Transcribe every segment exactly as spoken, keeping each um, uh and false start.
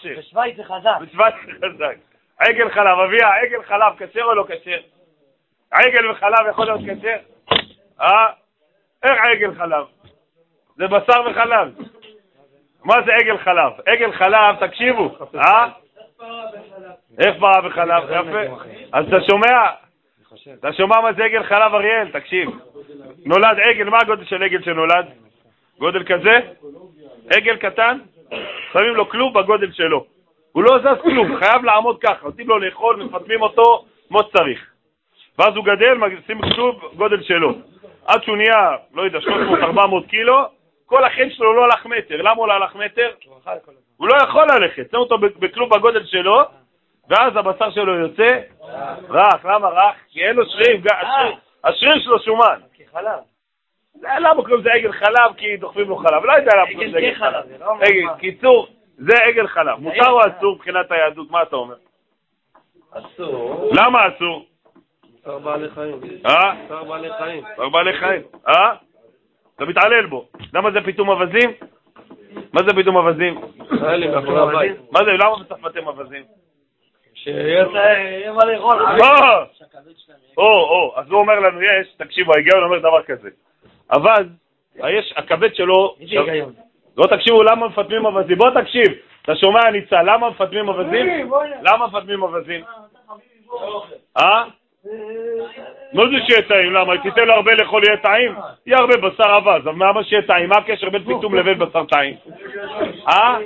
כשר? בשוויץ זה חזק. בשוויץ זה חזק. עגל חלב, אביה, עגל חלב כשר או לא כשר? עגל וחלב יכול להיות כשר? אה? איך עגל חלב? זה בשר וחלב. מה זה עגל חלב? עגל חלב, תקשיבו. אה? איך פרה בחלב? יפה. אז אתה שומע? אתה שומע מה זה עגל חלב, אריאל? תקשיב. נולד עגל, מה הגודל של עגל שנולד? גודל כזה? עגל קטן? שמים לו כלוב בגודל שלו. הוא לא זז כלום, חייב לעמוד ככה. נותנים לו לאכול, מפטמים אותו כמו שצריך. ואז הוא גדל, מגשים כלוב גודל שלו. עד שהוא נהיה, לא יודע, שלוש מאות ארבע מאות קילו, כל החן שלו לא הלך מטר. למה הוא לא הלך מטר? הוא לא יכול ללכת. שם אותו בכלוב בגודל שלו, ואז הבשר שלו יוצא רך. למה רך? כי אין לו שרירים, השריר שלו שומן. חלב. למה קוראים זה עגל חלב? כי דוחפים לו חלב. לא יודע למה קוראים זה עגל חלב. קיצור, זה עגל חלב. מותר או אסור מבחינת היהדות? מה אתה אומר? אסור. למה אסור? שר בעלי חיים. אה? שר בעלי חיים. שר בעלי חיים. אה? אתה מתעלל בו. למה זה פיתום אווזים? מה זה פיתום אווזים? מה זה? למה בצרפת הם אווזים? שיהיה מה לאכול. מה? או, או, אז הוא אומר לנו, יש, תקשיבו, ההיגיון אומר דבר כזה. אווז, יש, הכבד שלו... איזה היגיון? לא תקשיבו, למה מפתמים אווזים? בוא תקשיב, אתה שומע ניצה, למה מפתמים אווזים? למה מפתמים אווזים? אה? מה זה שיהיה טעים? למה? תיתן לו הרבה לאכול יהיה טעים? יהיה הרבה בשר אווז, אבל מה שיהיה טעים? מה הקשר בין פיתום לבין בשר טעים? אה?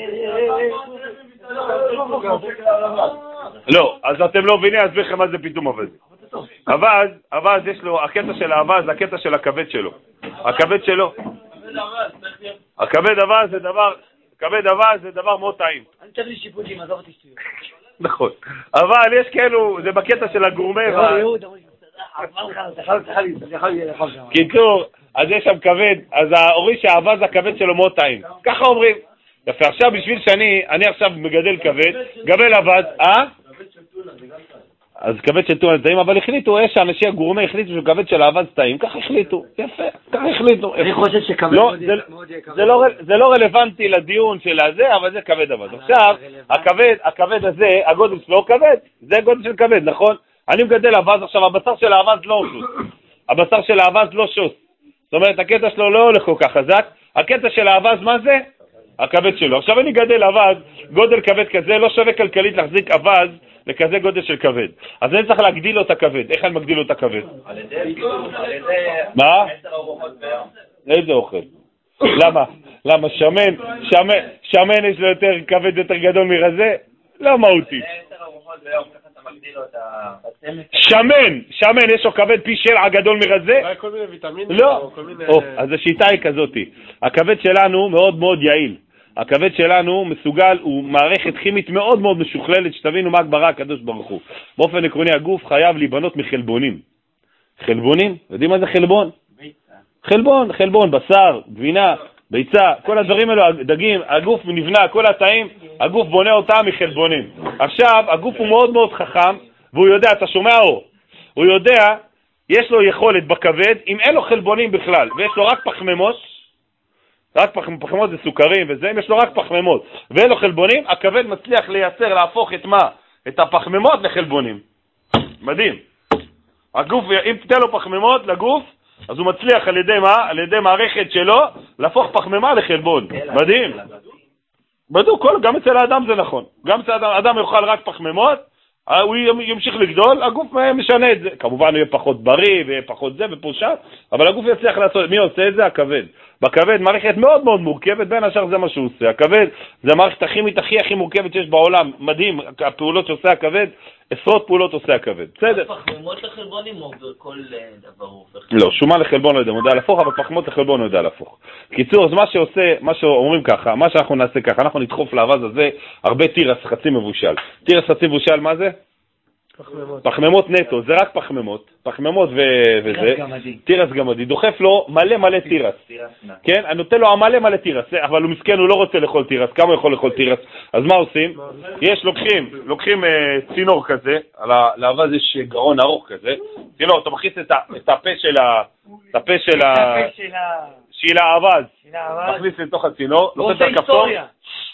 לא, אז אתם לא מבינים, אז בכם מה זה פיתום אווז. אווז, אווז יש לו, הקטע של האווז, הקטע של הכבד שלו. הכבד שלו. הכבד אווז זה דבר, הכבד אווז זה דבר מאוד טעים. אני צריך לי שיפוטים, עזוב אותי שטויות. נכון. אבל יש כאלו, זה בקטע של הגורמה. קיצור, אז יש שם כבד, אז ההורי שהאווז הכבד שלו מאוד טעים. ככה אומרים. יפה, עכשיו בשביל שאני, אני עכשיו מגדל כבד, גבל אווז, אה? אז כבד של טונה טעים, אבל החליטו, יש אנשי הגורמה החליטו שכבד של האווז טעים, ככה החליטו, יפה, ככה החליטו. אני חושב שכבד מאוד יהיה כבד. זה לא רלוונטי לדיון של הזה, אבל זה כבד אווז. עכשיו, הכבד הזה, הגודל שלו כבד, זה הגודל של כבד, נכון? אני מגדל אווז, עכשיו הבשר של האווז לא שוס, הבשר של האווז לא שוס, זאת אומרת, הקטע שלו לא הולך כל כך חזק, הקטע של האווז מה זה? הכבד שלו. עכשיו אני גדל אווז, גודל כבד כזה, לא שווה כלכלית להחזיק אווז לכזה גודל של כבד. אז אני צריך להגדיל לו את הכבד. איך אני מגדיל לו את הכבד? על ידי, על ידי... מה? עשר ארוחות ביום. איזה אוכל? למה? למה? שמן, שמן, שמן יש לו יותר כבד יותר גדול מרזה? לא מהותי. עשר ארוחות ביום, ככה אתה מגדיל לו את ה... שמן, שמן יש לו כבד פי שבע גדול מרזה? אולי כל מיני ויטמינים. לא. אז השיטה היא כזאת. הכבד שלנו מאוד מאוד יעיל. הכבד שלנו מסוגל, הוא מערכת כימית מאוד מאוד משוכללת, שתבינו מה הגברה הקדוש ברוך הוא. באופן עקרוני הגוף חייב להיבנות מחלבונים. חלבונים? יודעים מה זה חלבון? ביצה. חלבון, חלבון, בשר, גבינה, ביצה, כל הדברים האלו, דגים, הגוף נבנה, כל התאים, הגוף בונה אותם מחלבונים. עכשיו, הגוף הוא מאוד מאוד חכם, והוא יודע, אתה שומע או? הוא יודע, יש לו יכולת בכבד, אם אין לו חלבונים בכלל, ויש לו רק פחמימות, רק פחמימות זה סוכרים וזה, אם יש לו רק פחמימות ואין לו חלבונים, הכבד מצליח לייצר, להפוך את מה? את הפחמימות לחלבונים. מדהים. הגוף, אם תתן לו פחמימות לגוף, אז הוא מצליח על ידי מה? על ידי מערכת שלו, להפוך פחמימה לחלבון. מדהים. בדוק, גם אצל האדם זה נכון. גם אצל האדם, האדם יאכל רק פחמימות, הוא ימשיך לגדול, הגוף משנה את זה. כמובן הוא יהיה פחות בריא ויהיה פחות זה ופושט, אבל הגוף יצליח לעשות, מי עושה את זה? הכבד. בכבד מערכת מאוד מאוד מורכבת, בין השאר זה מה שהוא עושה. הכבד זה המערכת הכימית הכי הכי מורכבת שיש בעולם. מדהים, הפעולות שעושה הכבד, עשרות פעולות עושה הכבד. בסדר. פחמימות לחלבונים או בכל דבר הופך? לא, שומן לחלבון לא יודע, יודע להפוך, אבל פחמימות לחלבון לא יודע להפוך. קיצור, אז מה שעושה, מה שאומרים ככה, מה שאנחנו נעשה ככה, אנחנו נדחוף לאווז הזה הרבה תירס חצי מבושל. תירס חצי מבושל, מה זה? פחמימות. פחמימות נטו, זה רק פחמימות, פחמימות וזה, תירס גמדי, דוחף לו מלא מלא תירס, כן? אני נותן לו מלא מלא תירס, אבל הוא מסכן, הוא לא רוצה לאכול תירס, כמה יכול לאכול תירס? אז מה עושים? יש, לוקחים, לוקחים צינור כזה, לאווז יש גרון ארוך כזה, צינור, אתה מכניס את הפה של ה... את הפה של ה... של האווז, מכניס לתוך הצינור, לוחץ על כפתור,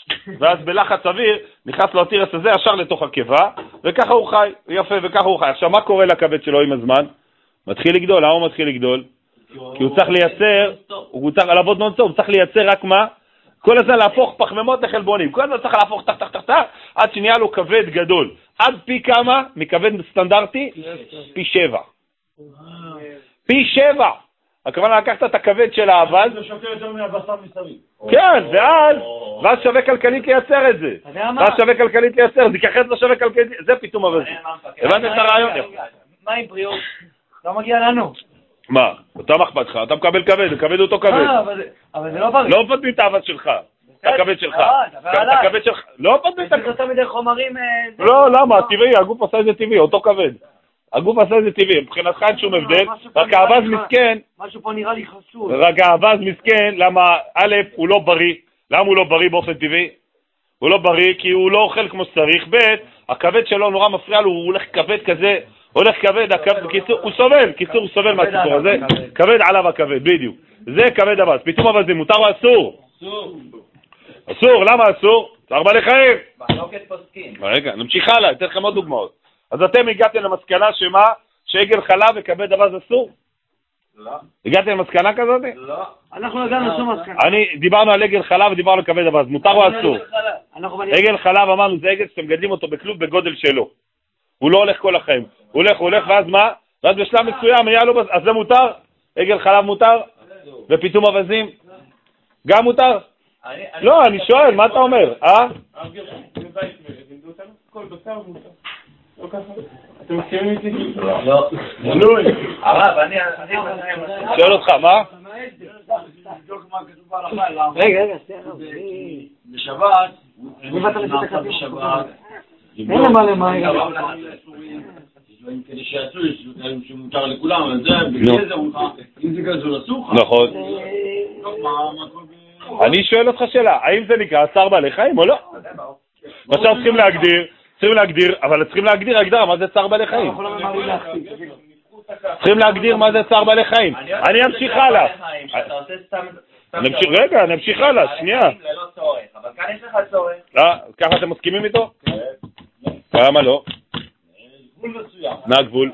ואז בלחץ אוויר נכנס לו התירס הזה ישר לתוך הקיבה, וככה הוא חי, יפה, וככה הוא חי. עכשיו, מה קורה לכבד שלו עם הזמן? מתחיל לגדול, למה הוא מתחיל לגדול? כי הוא צריך לייצר, הוא צריך לעבוד נונסטופ, הוא צריך לייצר רק מה? כל הזמן להפוך פחמימות לחלבונים, כל הזמן צריך להפוך תח תח תח תח, עד שנהיה לו כבד גדול. עד פי כמה? מכבד סטנדרטי? פי שבע. פי שבע! הכוונה לקחת את הכבד של האבז. זה שוקל יותר מהבשר מסביב. כן, ואז, ואז שווה כלכלית לייצר את זה. ואז שווה כלכלית לייצר, זה ככה לא שווה כלכלית, זה פתאום אבז. הבנת את הרעיון? מה עם בריאות? לא מגיע לנו. מה? אתה מחפת לך, אתה מקבל כבד, מקבל אותו כבד. אבל זה לא בריא. לא מפתמים את האבז שלך, את הכבד שלך. את הכבד שלך, לא מפתמים את הכבד. זה תמיד חומרים... לא, למה? טבעי, הגוף עשה את זה טבעי, אותו כבד. הגוף עשה את זה טבעי, מבחינתך אין שום הבדל, רק האבז מסכן, משהו פה נראה לי חשוב. רק האבז מסכן, למה א' הוא לא בריא, למה הוא לא בריא באופן טבעי? הוא לא בריא כי הוא לא אוכל כמו שצריך, ב' הכבד שלו נורא מפריע לו, הוא הולך כבד כזה, הולך כבד, קיצור, הוא סובל, קיצור הוא סובל מהסיפור הזה, כבד עליו הכבד, בדיוק, זה כבד אבז, פתאום אבז זה מותר או אסור? אסור. אסור, למה אסור? צער בעלי חיים. מחלוקת פוסקים. רגע, נמשיך הלאה, אתן לכם עוד דוגמאות. אז אתם הגעתם למסקנה שמה? שעגל חלב וכבד אבז אסור? לא. הגעתם למסקנה כזאת? לא. אנחנו הגענו שום מסקנה. אני, דיברנו על עגל חלב ודיברנו על כבד אבז, מותר או אסור? עגל חלב אמרנו, זה עגל שאתם מגדלים אותו בכלוב בגודל שלו. הוא לא הולך כל החיים. הוא הולך, הוא הולך, ואז מה? ואז בשלב מסוים, יהיה לו, אז זה מותר? עגל חלב מותר? ופתאום אבזים? גם מותר? לא, אני שואל, מה אתה אומר? אה? כל בשר מותר. לא ככה? אתם מסכימים איתי? לא. מנוי. הרב, אני... שואל אותך, מה? רגע, רגע, בשבת, נעשה בשבת, אין למה למה. כדי שיעשו, יש דברים שמותר לכולם, אבל זה, בגלל זה מותר, אם זה גזול אסור לך. נכון. אני שואל אותך שאלה, האם זה נקרא צער בעלי חיים או לא? עכשיו צריכים להגדיר, צריכים להגדיר, אבל צריכים להגדיר הגדרה, מה זה צער בעלי חיים? צריכים להגדיר מה זה צער בעלי חיים. אני אמשיך הלאה. רגע, אני אמשיך הלאה, שנייה. אבל כאן יש לך צורך. ככה אתם מסכימים איתו? למה לא? מה הגבול?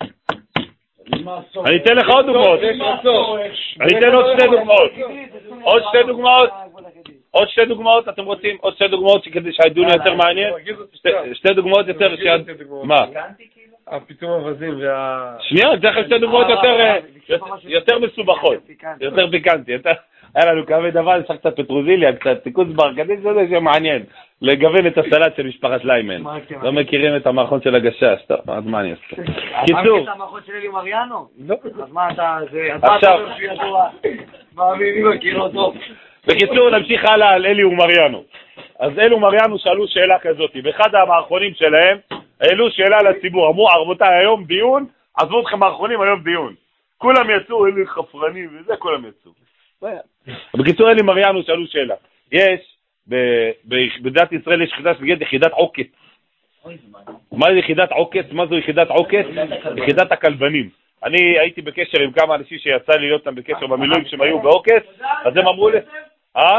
אני אתן לך עוד דוגמאות. אני אתן עוד שתי דוגמאות. עוד שתי דוגמאות. עוד שתי דוגמאות, אתם רוצים? עוד שתי דוגמאות כדי שהדיון יותר מעניין? שתי דוגמאות יותר... מה? פתאום אבזים וה... שנייה, זה שתי דוגמאות יותר מסובכות. יותר פיקנטי. היה לנו כבד אבז, יש קצת פטרוזיליה, קצת תיקוץ ברקדית, זה זה שמעניין. לגוון את הסלט של משפחת ליימן. לא מכירים את המערכון של הגשש, טוב, אז מה אני אעשה? קיצור. את המערכון של אלי מריאנו? לא. אז מה אתה... עכשיו. מה אני מכיר אותו? בקיצור, נמשיך הלאה על אלי ומריאנו. אז אלי ומריאנו שאלו שאלה כזאת. באחד המערכונים שלהם, העלו שאלה לציבור. אמרו, רבותיי, היום דיון, עזבו אתכם מערכונים, היום דיון. כולם יצאו, אלי חפרנים וזה, כולם יצאו. בקיצור, אלי ומריאנו שאלו שאלה. יש, בדת ישראל יש יחידה שנקראת יחידת עוקץ. מה זה יחידת עוקץ? מה זו יחידת עוקץ? יחידת הכלבנים. אני הייתי בקשר עם כמה אנשים שיצא לי להיות שם בקשר במילואים שהם היו בעוקץ, אז הם אמרו לי, אה?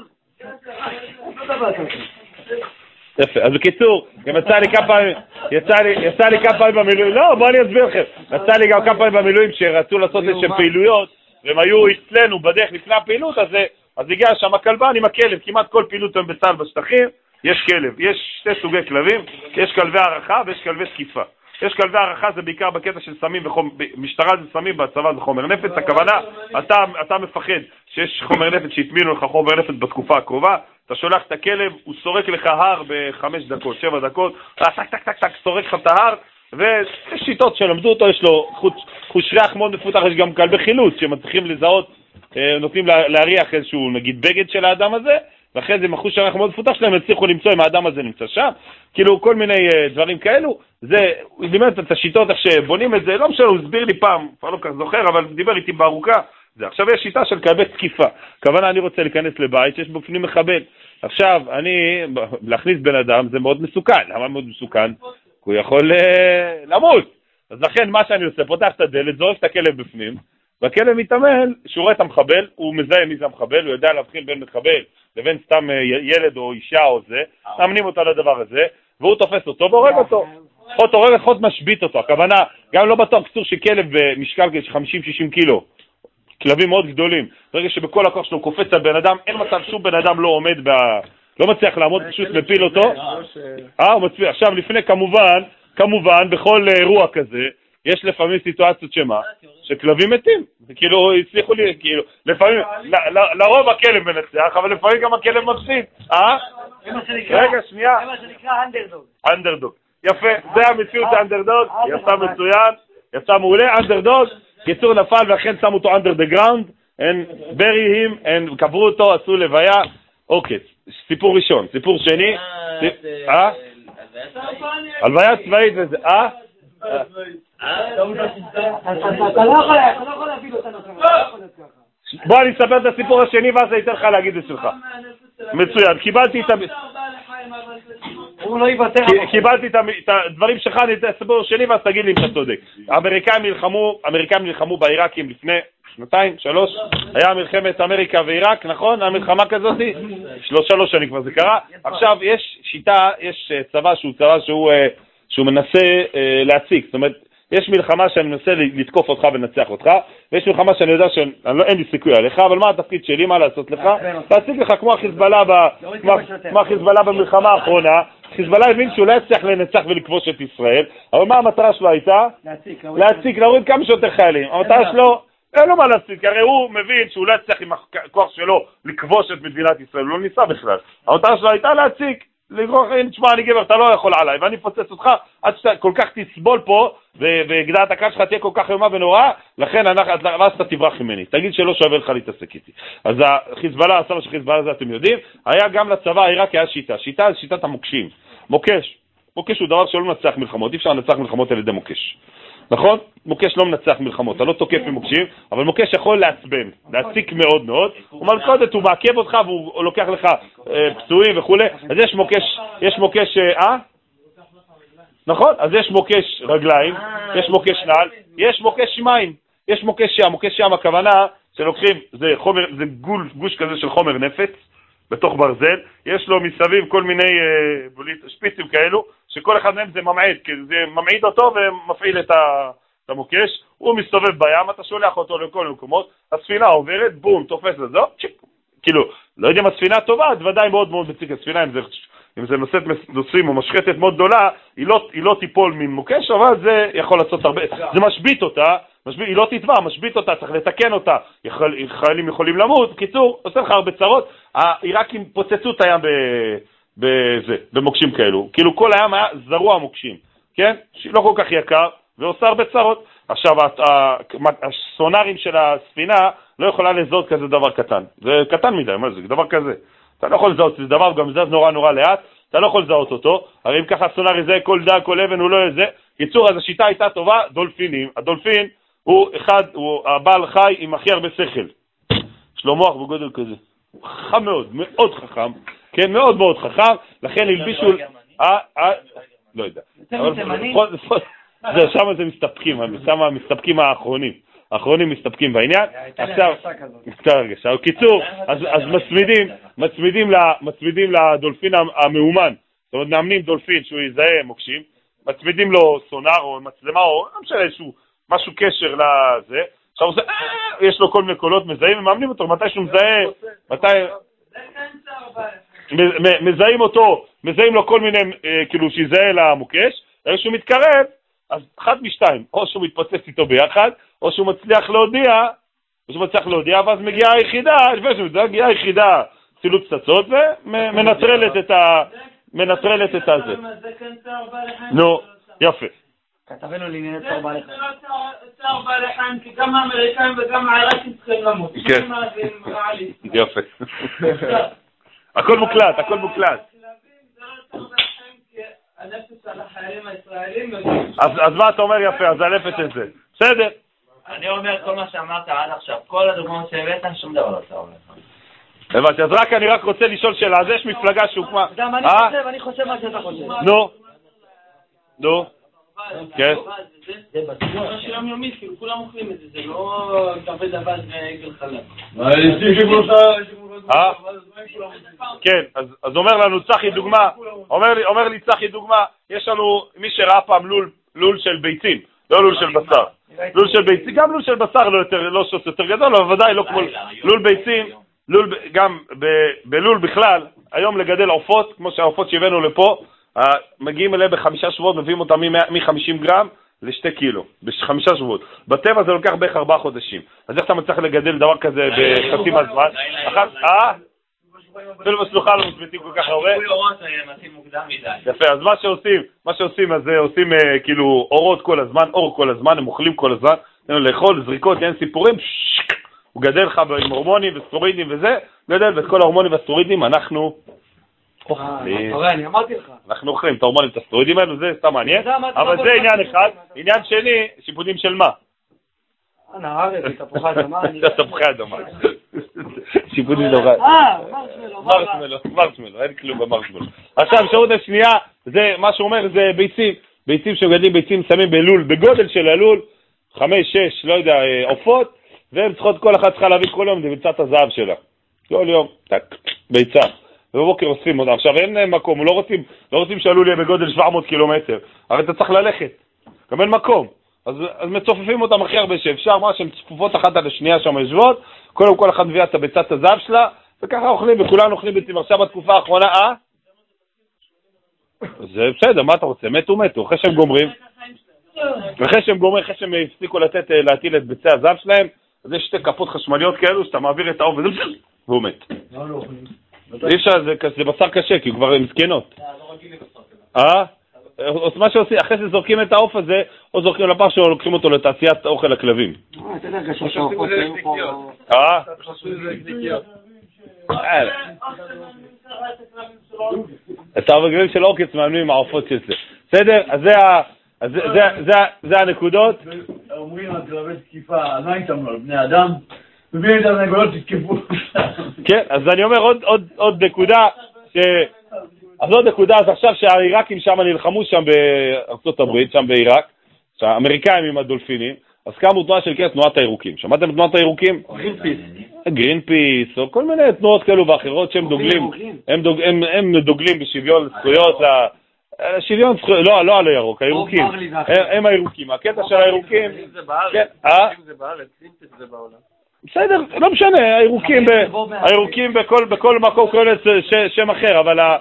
יפה, אז בקיצור, גם יצא לי כמה פעמים, יצא לי כמה פעמים במילואים, לא, בוא אני אסביר לכם, יצא לי גם כמה פעמים במילואים שרצו לעשות איזשהם פעילויות, והם היו אצלנו בדרך לפני הפעילות, אז הגיע שם הכלבן עם הכלב, כמעט כל פעילות הם בצה"ל בשטחים, יש כלב, יש שתי סוגי כלבים, יש כלבי הערכה ויש כלבי תקיפה. יש כלבי הערכה, זה בעיקר בקטע של סמים וחומר, משטרה זה סמים, בצבא זה חומר נפץ. הכוונה, אתה, אתה מפחד שיש חומר נפץ שהטמינו לך חומר נפץ בתקופה הקרובה, אתה שולח את הכלב, הוא סורק לך הר בחמש דקות, שבע דקות, טק טק טק טק, סורק לך את ההר, ויש שיטות שלמדו אותו, יש לו חוש, חוש ריח מאוד מפותח, יש גם כלבי חילוץ שמצליחים לזהות, נותנים להריח איזשהו נגיד בגד של האדם הזה, ואחרי זה מחוש הריח מאוד מפותח שלהם, הצליחו למצוא אם האדם הזה נמצא שם, כאילו כל מיני uh, דברים כאלו, זה, הוא דיבר את השיטות איך שבונים את זה, לא משנה, הוא הסביר לי פעם, כבר לא כך זוכר, אבל דיבר איתי בארוכה, זה עכשיו יש שיטה של כלבי תקיפה, כוונה אני רוצה להיכנס לבית שיש בפנים מחבל, עכשיו אני, להכניס בן אדם זה מאוד מסוכן, למה מאוד מסוכן? הוא יכול uh, למות, אז לכן מה שאני עושה, פותח את הדלת, זורק את הכלב בפנים, והכלב מתאמן, שהוא רואה את המחבל, הוא מזהה מי זה המחבל, הוא יודע להבחין בין מחבל לבין סתם ילד או אישה או זה, מאמנים אותו לדבר הזה, והוא תופס אותו והורג אותו. חוט הורג, חוט משבית אותו. הכוונה, גם לא בטוח קצור שכלב במשקל חמישים שישים קילו, כלבים מאוד גדולים, ברגע שבכל הכוח שלו קופץ על בן אדם, אין מצב שום בן אדם לא עומד ב... לא מצליח לעמוד, פשוט מפיל אותו. אה, הוא מצליח. עכשיו, לפני כמובן, כמובן, בכל אירוע כזה, יש לפעמים סיטואציות שמה, שכלבים מתים. כאילו, הצליחו לי, כאילו, לפעמים, לרוב הכלב מנצח, אבל לפעמים גם הכלב מפסיד. אה? רגע, שנייה. זה מה שנקרא אנדרדוג. אנדרדוג. יפה, זה המציאות האנדרדוג, יצא מצוין, יצא מעולה, אנדרדוג, קיצור נפל ואכן שמו אותו under the ground, הם bury him, הם קברו אותו, עשו לוויה. אוקיי, סיפור ראשון. סיפור שני, אה? הלוויה צבאית וזה, אה? אתה לא יכול להביא אותנו ככה. בוא אני אספר את הסיפור השני ואז אני אתן לך להגיד את שלך. מצוין, קיבלתי את הוא לא יוותר. קיבלתי את הדברים שלך, אני אתן הסיפור השני ואז תגיד לי אם אתה צודק. האמריקאים נלחמו, האמריקאים נלחמו בעיראקים לפני שנתיים, שלוש, היה מלחמת אמריקה ועיראק, נכון? המלחמה כזאת? שלוש, שלוש שנים כבר זה קרה. עכשיו יש שיטה, יש צבא שהוא צבא שהוא, שהוא מנסה להציג, זאת אומרת, יש מלחמה שאני מנסה לתקוף אותך ולנצח אותך, ויש מלחמה שאני יודע שאין לי סיכוי עליך, אבל מה התפקיד שלי, מה לעשות לך? להציג לך כמו החיזבאללה כמו החיזבאללה במלחמה האחרונה. חיזבאללה הבין שהוא לא יצליח לנצח ולכבוש את ישראל, אבל מה המטרה שלו הייתה? להציג, להוריד כמה שיותר חיילים. המטרה שלו, אין לו מה להציג, הרי הוא מבין שהוא לא יצליח עם הכוח שלו לכבוש את מדינת ישראל, הוא לא ניסה בכלל. המטרה שלו הייתה להציג, לגרוח, תשמע, אני גבר, אתה לא יכול עליי, ואני פוצץ אותך עד שאתה כל כך תסבול פה, וגדעת הקל שלך תהיה כל כך איומה ונוראה, לכן ואז אתה תברח ממני, תגיד שלא שווה לך להתעסק איתי. אז החיזבאללה, הסבא של חיזבאללה זה אתם יודעים, היה גם לצבא העיראקי היה שיטה, שיטה זה שיטת המוקשים, מוקש, מוקש הוא דבר שלא מנצח מלחמות, אי אפשר לנצח מלחמות על ידי מוקש. נכון? מוקש לא מנצח מלחמות, אתה לא תוקף ממוקשים, אבל מוקש יכול לעצבן, להציק מאוד מאוד, הוא מלכודת, הוא מעכב אותך והוא לוקח לך אה, פצועים וכו'. אז יש מוקש, יש מוקש, אה? נכון? אז יש מוקש רגליים, יש מוקש נעל, יש מוקש מים, יש מוקש ים, מוקש ים הכוונה שלוקחים, זה חומר, זה גול, גוש כזה של חומר נפץ, בתוך ברזל, יש לו מסביב כל מיני אה, בוליט, שפיצים כאלו, שכל אחד מהם זה ממעיד, כי זה ממעיד אותו ומפעיל את המוקש, הוא מסתובב בים, אתה שולח אותו לכל מקומות, הספינה עוברת, בום, תופס לזו, צ'יפ, כאילו, לא יודע אם הספינה טובה, אז ודאי מאוד מאוד מציק הספינה, אם זה, אם זה נושאת נושאים או משחטת מאוד גדולה, היא לא, היא לא תיפול ממוקש, אבל זה יכול לעשות הרבה, זה משבית אותה, משבית, היא לא תתבע, משבית אותה, צריך לתקן אותה, יכול, חיילים יכולים למות, קיצור, עושה לך הרבה צרות, העיראקים פוצצו את הים בזה, במוקשים כאלו, כאילו כל הים היה זרוע מוקשים, כן? לא כל כך יקר, ועושה הרבה צרות. עכשיו, הסונארים של הספינה לא יכולה לזהות כזה דבר קטן, זה קטן מדי, מה זה, דבר כזה, אתה לא יכול לזהות, זה דבר גם זז נורא נורא לאט, אתה לא יכול לזהות אותו, הרי אם ככה הסונאר יזהה כל דג, כל אבן, הוא לא יזהה, קיצור, אז השיטה הייתה טובה, דולפינים, הדולפין הוא אחד, הוא הבעל חי עם הכי הרבה שכל, יש לו מוח בגודל כזה, הוא חכם מאוד, מאוד חכם, כן, מאוד מאוד חכם, לכן הלבישו, אה, אה, לא יודע, זה שם זה מסתפקים, שם מסתפקים האחרונים, האחרונים מסתפקים בעניין, עכשיו, עכשיו, קיצור, אז מצמידים, מצמידים, מצמידים לדולפין המאומן, זאת אומרת, מאמנים דולפין שהוא יזהה מוקשים, מצמידים לו סונאר או מצלמה או, לא משנה, איזשהו, משהו קשר לזה, עכשיו זה, יש לו כל מיני קולות מזהים, ומאמנים אותו, מתי שהוא מזהה, מתי, מזהים אותו, מזהים לו כל מיני, כאילו, שיזהה למוקש, כשהוא מתקרב, אז אחד משתיים, או שהוא מתפוצץ איתו ביחד, או שהוא מצליח להודיע, או שהוא מצליח להודיע, ואז מגיעה היחידה, לפני שהוא מגיעה היחידה, צילוט פצצות, ומנטרלת את ה... מנטרלת את הזה. נו, יפה. כתבנו לענייני צער בעלי חיים. צער בעלי חיים, כי גם האמריקאים וגם העיראקים צריכים למות. כן. יפה. הכל מוקלט, הכל מוקלט. אז מה אתה אומר יפה, אז אלפת את זה. בסדר. אני אומר כל מה שאמרת עד עכשיו, כל הדוגמאות שהבאת, שום דבר לא צער לך. הבנתי, אז רק אני רק רוצה לשאול שאלה, אז יש מפלגה שהוקמה... גם אני חושב, אני חושב מה שאתה חושב. נו. נו. כן? זה בטוח שיום יומי, כאילו כולם אוכלים את זה, זה לא קפה דבש ועגל חלק. אה? כן, אז אומר לנו צחי דוגמה, אומר לי צחי דוגמה, יש לנו מי שראה פעם לול של ביצים, לא לול של בשר. לול של ביצים, גם לול של בשר לא יותר, לא שוס יותר גדול, אבל ודאי לא כמו לול ביצים, לול, גם בלול בכלל, היום לגדל עופות, כמו שהעופות שהבאנו לפה, מגיעים אליהם בחמישה שבועות, מביאים אותם מ-חמישים גרם לשתי קילו, בחמישה שבועות. בטבע זה לוקח בערך ארבעה חודשים. אז איך אתה מצליח לגדל דבר כזה בחצי מהזמן? אחת, אה? אפילו בשלוחה לא מסביתים כל כך הרבה. יפה, אז מה שעושים, מה שעושים, אז עושים כאילו אורות כל הזמן, אור כל הזמן, הם אוכלים כל הזמן, לאכול, זריקות, אין סיפורים, הוא גדל לך עם הורמונים וסטרואידים וזה, גדל, ואת כל ההורמונים והסטרואידים אנחנו אוכלים. אני אמרתי לך. אנחנו אוכלים את ההורמונים ואת הסטרואידים האלו, זה סתם מעניין, אבל זה עניין אחד. עניין שני, שיפודים של מה? אנא ערב, תפוחי אדמה. זה תפוחי אדמה. שיפודים דומה. אה, מרשמלו. מרשמלו, מרשמלו, אין כלום במרשמלו. עכשיו, אפשרות השנייה, זה מה שאומר, זה ביצים. ביצים שמגדלים ביצים שמים בלול, בגודל של הלול, חמש, שש, לא יודע, עופות, והם צריכות, כל אחת צריכה להביא כל יום, זה ביצת הזהב שלה. כל יום, טק, ביצה. ובבוקר אוספים אותה. עכשיו, אין מקום, לא רוצים, לא רוצים שהלול יהיה בגודל שבע מאות קילומטר. הרי אתה צריך ללכת. גם אין מקום. אז, אז מצופפים אותם הכי הרבה שאפשר, מה שהן צפופות אחת על השנייה שם יושבות, כל כל אחד מביאה את ביצת הזהב שלה, וככה אוכלים, וכולנו אוכלים ביצים. עכשיו בתקופה האחרונה, אה? זה בסדר, מה אתה רוצה? מתו, מתו. אחרי שהם גומרים, אחרי שהם גומרים, אחרי שהם הפסיקו לתת, להטיל את ביצי הזהב שלהם, אז יש שתי כפות חשמליות כאלו, שאתה מעביר את העוף, והוא מת. אי אפשר, זה בשר קשה, כי הוא כבר מסכנות. אה? מה שעושים, אחרי שזורקים את העוף הזה, או זורקים לפח או לוקחים אותו לתעשיית אוכל לכלבים. אה, אתה יודע, גשו שעופות היו פה... אה? את הרגלים של אורקץ מאמנים עם העופות של זה. בסדר? אז זה הנקודות. אומרים על כלבי תקיפה, אז מה איתם על בני אדם? מבין את הנגולות תתקפו. כן, אז אני אומר עוד נקודה, אז עוד נקודה, אז עכשיו שהעיראקים שם נלחמו שם בארצות הברית, שם בעיראק, שהאמריקאים עם הדולפינים, אז קמו תנועה של כס, תנועת הירוקים. שמעתם תנועת הירוקים? גרינפיס. גרינפיס, או כל מיני תנועות כאלו ואחרות שהם דוגלים, הם, דוג, הם, הם דוגלים בשוויון זכויות, שוויון זכויות, לא, לא על הירוק, הירוקים, הם, הם הירוקים, הקטע של הירוקים, אם זה בארץ, כן, אם זה בארץ, גרינפיס זה בעולם. בסדר, לא משנה, הירוקים, ב, הירוקים בכל, בכל מקום קוראים שם אחר, אבל ה...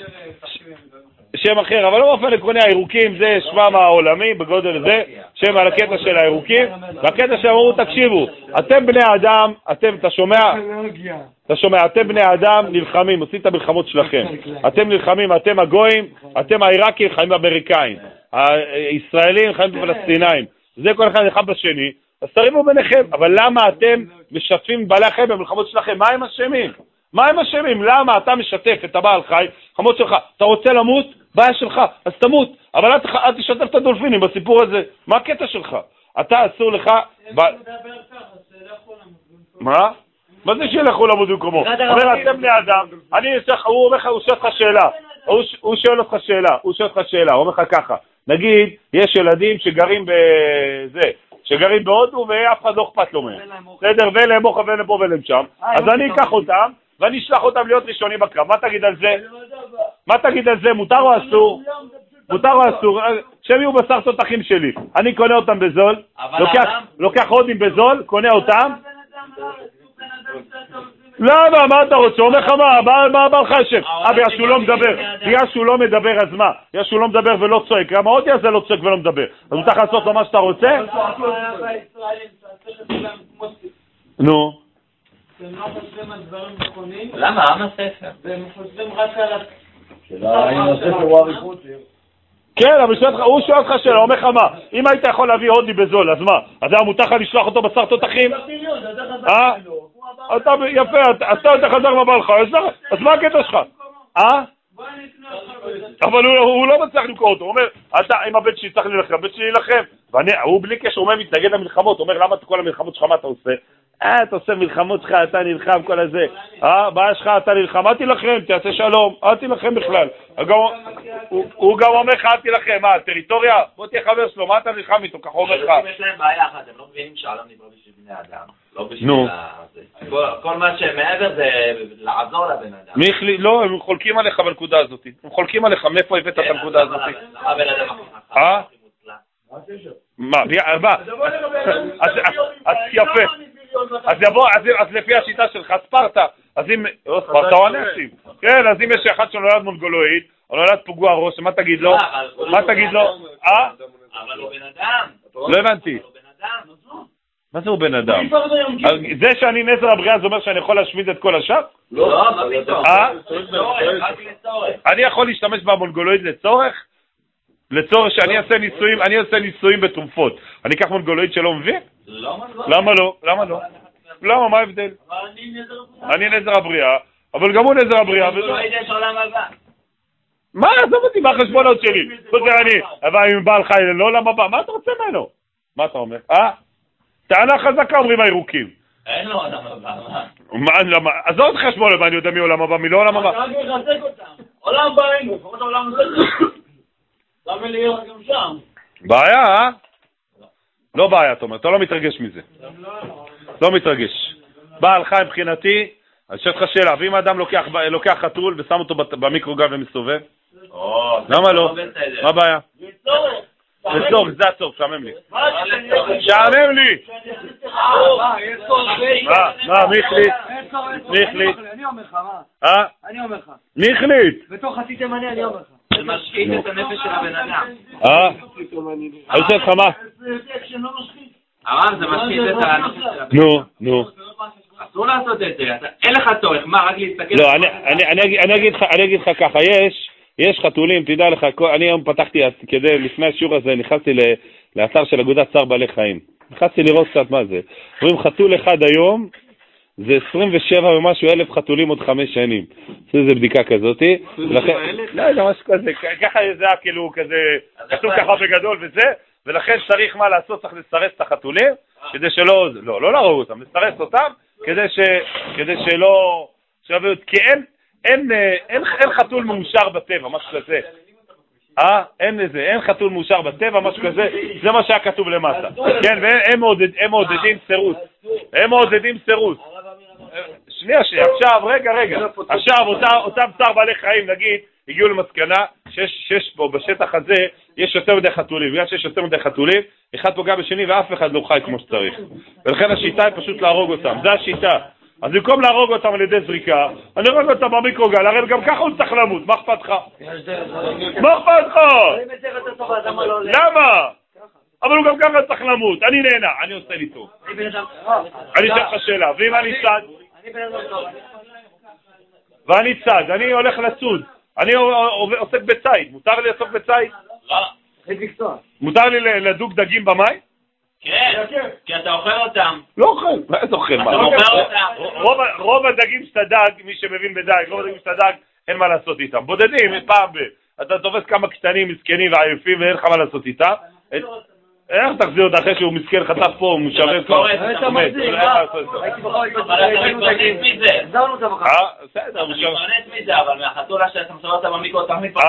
שם אחר, אבל לא באופן עקרוני, הירוקים זה שמם העולמי בגודל זה, שם על הקטע של הירוקים, והקטע שהם אמרו, תקשיבו, אתם בני האדם, אתם, אתה שומע? אתה שומע, אתם בני האדם נלחמים, עושים את המלחמות שלכם. אתם נלחמים, אתם הגויים, אתם העיראקים, חיים באמריקאים, הישראלים חיים בפלסטינאים, זה כל אחד נלחם בשני, אז תריבו ביניכם, אבל למה אתם משתפים בעלי החיים במלחמות שלכם? מה הם אשמים? מה הם אשמים? למה אתה משתף את הבעל חי, חמות שלך? אתה רוצה למות? בעיה שלך, אז תמות. אבל אתה, אתה תשתף את הדולפינים בסיפור הזה. מה הקטע שלך? אתה אסור לך... מה? מה זה שילכו למות במקומו? אומר, אתם בני אדם, אני אשך, הוא אומר לך, הוא שואל אותך שאלה. הוא שואל אותך שאלה, הוא שואל אותך שאלה, הוא אומר לך ככה. נגיד, יש ילדים שגרים בזה, שגרים בהודו ואף אחד לא אכפת לו מהם. בסדר, ואין מוחה ואין פה ואין שם. אז אני אקח אותם, ואני אשלח אותם להיות ראשונים בקרב. מה תגיד על זה? מה תגיד על זה? מותר או אסור? מותר או אסור? שהם יהיו בשר תותחים שלי. אני קונה אותם בזול, לוקח הודים בזול, קונה אותם. למה? מה אתה רוצה? אומר לך מה? מה בא לך השם? אה, בגלל שהוא לא מדבר. בגלל שהוא לא מדבר, אז מה? בגלל שהוא לא מדבר ולא צועק. למה הודי הזה לא צועק ולא מדבר? אז הוא צריך לעשות לו מה שאתה רוצה? נו. הם לא חושבים על דברים נכונים. למה? עם הספר. והם חושבים רק על... הספר הוא הריחות. כן, אבל הוא שואל אותך שאלה, אומר לך מה? אם היית יכול להביא הודי בזול, אז מה? אז היה מותר לך לשלוח אותו בשר תותחים? אה? אתה יפה, אתה יותר חזר מה בא לך, אז מה הקטע שלך? אה? אבל הוא לא מצליח למכור אותו, הוא אומר, אם הבן שלי צריך להילחם, הבן שלי להילחם. והוא בלי קשר, הוא מתנגד למלחמות, הוא אומר, למה כל המלחמות שלך מה אתה עושה? אה, אתה עושה מלחמות שלך, אתה נלחם כל הזה. אה, בעיה שלך, אתה נלחם, אל תילחם, תעשה שלום, אל תילחם בכלל. הוא גם אומר לך, אל תילחם, מה, טריטוריה? בוא תהיה חבר שלו, מה אתה נלחם איתו, ככה אומר לך. יש להם בעיה אחת, הם לא מבינים שהעולם נברא בשביל בני אדם. לא בשביל... כל מה שמעבר זה לעזור לבן אדם. מיכלי, לא, הם חולקים עליך בנקודה הזאת. הם חולקים עליך, מאיפה הבאת את הנקודה הזאת? למה בן אדם הכי אה? מה, מה? אז יפה. אז יבוא, אז לפי השיטה שלך, ספרטה, אז אם, ספרטה או הנאצים. כן, אז אם יש אחד שנולד מונגולואיד, או נולד פגוע ראש, מה תגיד לו? מה תגיד לו? אה? אבל הוא בן אדם. לא הבנתי. מה זה הוא בן אדם? זה שאני נזר הבריאה זה אומר שאני יכול להשמיד את כל השאר? לא, מה פתאום? אה? לצורך. אני יכול להשתמש במונגולואיד לצורך? לצורך שאני אעשה ניסויים, אני אעשה ניסויים בתרופות. אני אקח מונגולואיד שלא מבין? למה לא? למה לא? למה? מה ההבדל? אני נזר הבריאה, אבל גם הוא נזר הבריאה. מונגולואיד יש עולם הבא. מה? עזוב אותי, מה החשבונות שלי? חוזר אני, אבל אם בעל חי לא עולם הבא, מה אתה רוצה ממנו? מה אתה אומר? אה? טענה חזקה אומרים הירוקים. אין לו עולם הבא, מה? אז עוד חשבון, מה אני יודע מי עולם הבא, מי לא עולם הבא? אתה רק מחזק אותם. עולם הבא אין לו, לפחות העולם הזה. למה להיות גם שם? בעיה, אה? לא בעיה, אתה אומר, אתה לא מתרגש מזה. לא מתרגש. בעל חי מבחינתי, אני חושב לך שאלה, ואם האדם לוקח חתול ושם אותו במיקרוגל ומסתובב? למה לא? מה הבעיה? לצורך, זה הצורך, שעמם לי. שעמם לי! מה, מי החליט? מי החליט? אני אומר לך, מה? אה? אני אומר לך. מי החליט? בתור חצי תימני אני אומר לך. זה משחית את הנפש של הבן אדם. אה? אני חושב לך מה? הרב, זה משחית את הנפש של הבן אדם. נו, נו. אסור לעשות את זה, אין לך צורך, מה, רק להסתכל? לא, אני אגיד לך ככה, יש... יש חתולים, תדע לך, אני היום פתחתי, כדי, לפני השיעור הזה, נכנסתי לאתר של אגודת צער בעלי חיים. נכנסתי לראות קצת מה זה. רואים חתול אחד היום, זה עשרים ושבע ומשהו אלף חתולים עוד חמש שנים. עשו איזה בדיקה כזאת. לא יודע, משהו כזה, ככה זה היה כאילו כזה, כתוב ככה בגדול וזה, ולכן צריך מה לעשות, צריך לסרס את החתולים, כדי שלא, לא, לא להרוג אותם, לסרס אותם, כדי שלא, כי אין, אין, אין, אין חתול מאושר בטבע, משהו כזה. אה? אין איזה, אין חתול מאושר בטבע, משהו כזה. זה מה שהיה כתוב למטה. כן, והם מעודד, הם מעודדים סירוס. הם מעודדים סירוס. שנייה, שנייה, עכשיו, רגע, רגע. עכשיו, אותה, אותם צער בעלי חיים, נגיד, הגיעו למסקנה שיש, שיש פה, בשטח הזה, יש יותר מדי חתולים. בגלל שיש יותר מדי חתולים, אחד פוגע בשני ואף אחד לא חי כמו שצריך. ולכן השיטה היא פשוט להרוג אותם. זה השיטה. אז במקום להרוג אותם על ידי זריקה, אני הרוג אותם במיקרוגל, הרי גם ככה הוא צריך למות, מה אכפת לך? מה אכפת לך? למה? אבל הוא גם ככה צריך למות, אני נהנה, אני עושה לי טוב. אני אשאל לך שאלה, ואם אני צד? ואני צד, אני הולך לצוד, אני עוסק בצייד, מותר לי לעסוק בצייד? לא. מותר לי לדוג דגים במים? כן, כי אתה אוכל אותם. לא אוכל, מה אתה אוכל? אתה אוכל אותם. רוב הדגים שאתה דג, מי שמבין בדג, רוב הדגים שאתה דג, אין מה לעשות איתם. בודדים, פעם ב... אתה תופס כמה קטנים, מסכנים ועייפים, ואין לך מה לעשות איתם. איך תחזיר אותה אחרי שהוא מסכן חטף פה, הוא משרב פה? אתה מחזיר, אה? הייתי בחור, הייתי בחור, הייתי מתפרנס מזה. עזרנו אותה בחור. אה, בסדר. אני מתפרנס מזה, אבל מהחתולה שאתה מסובב אותה במיקרו, אתה מתפרנס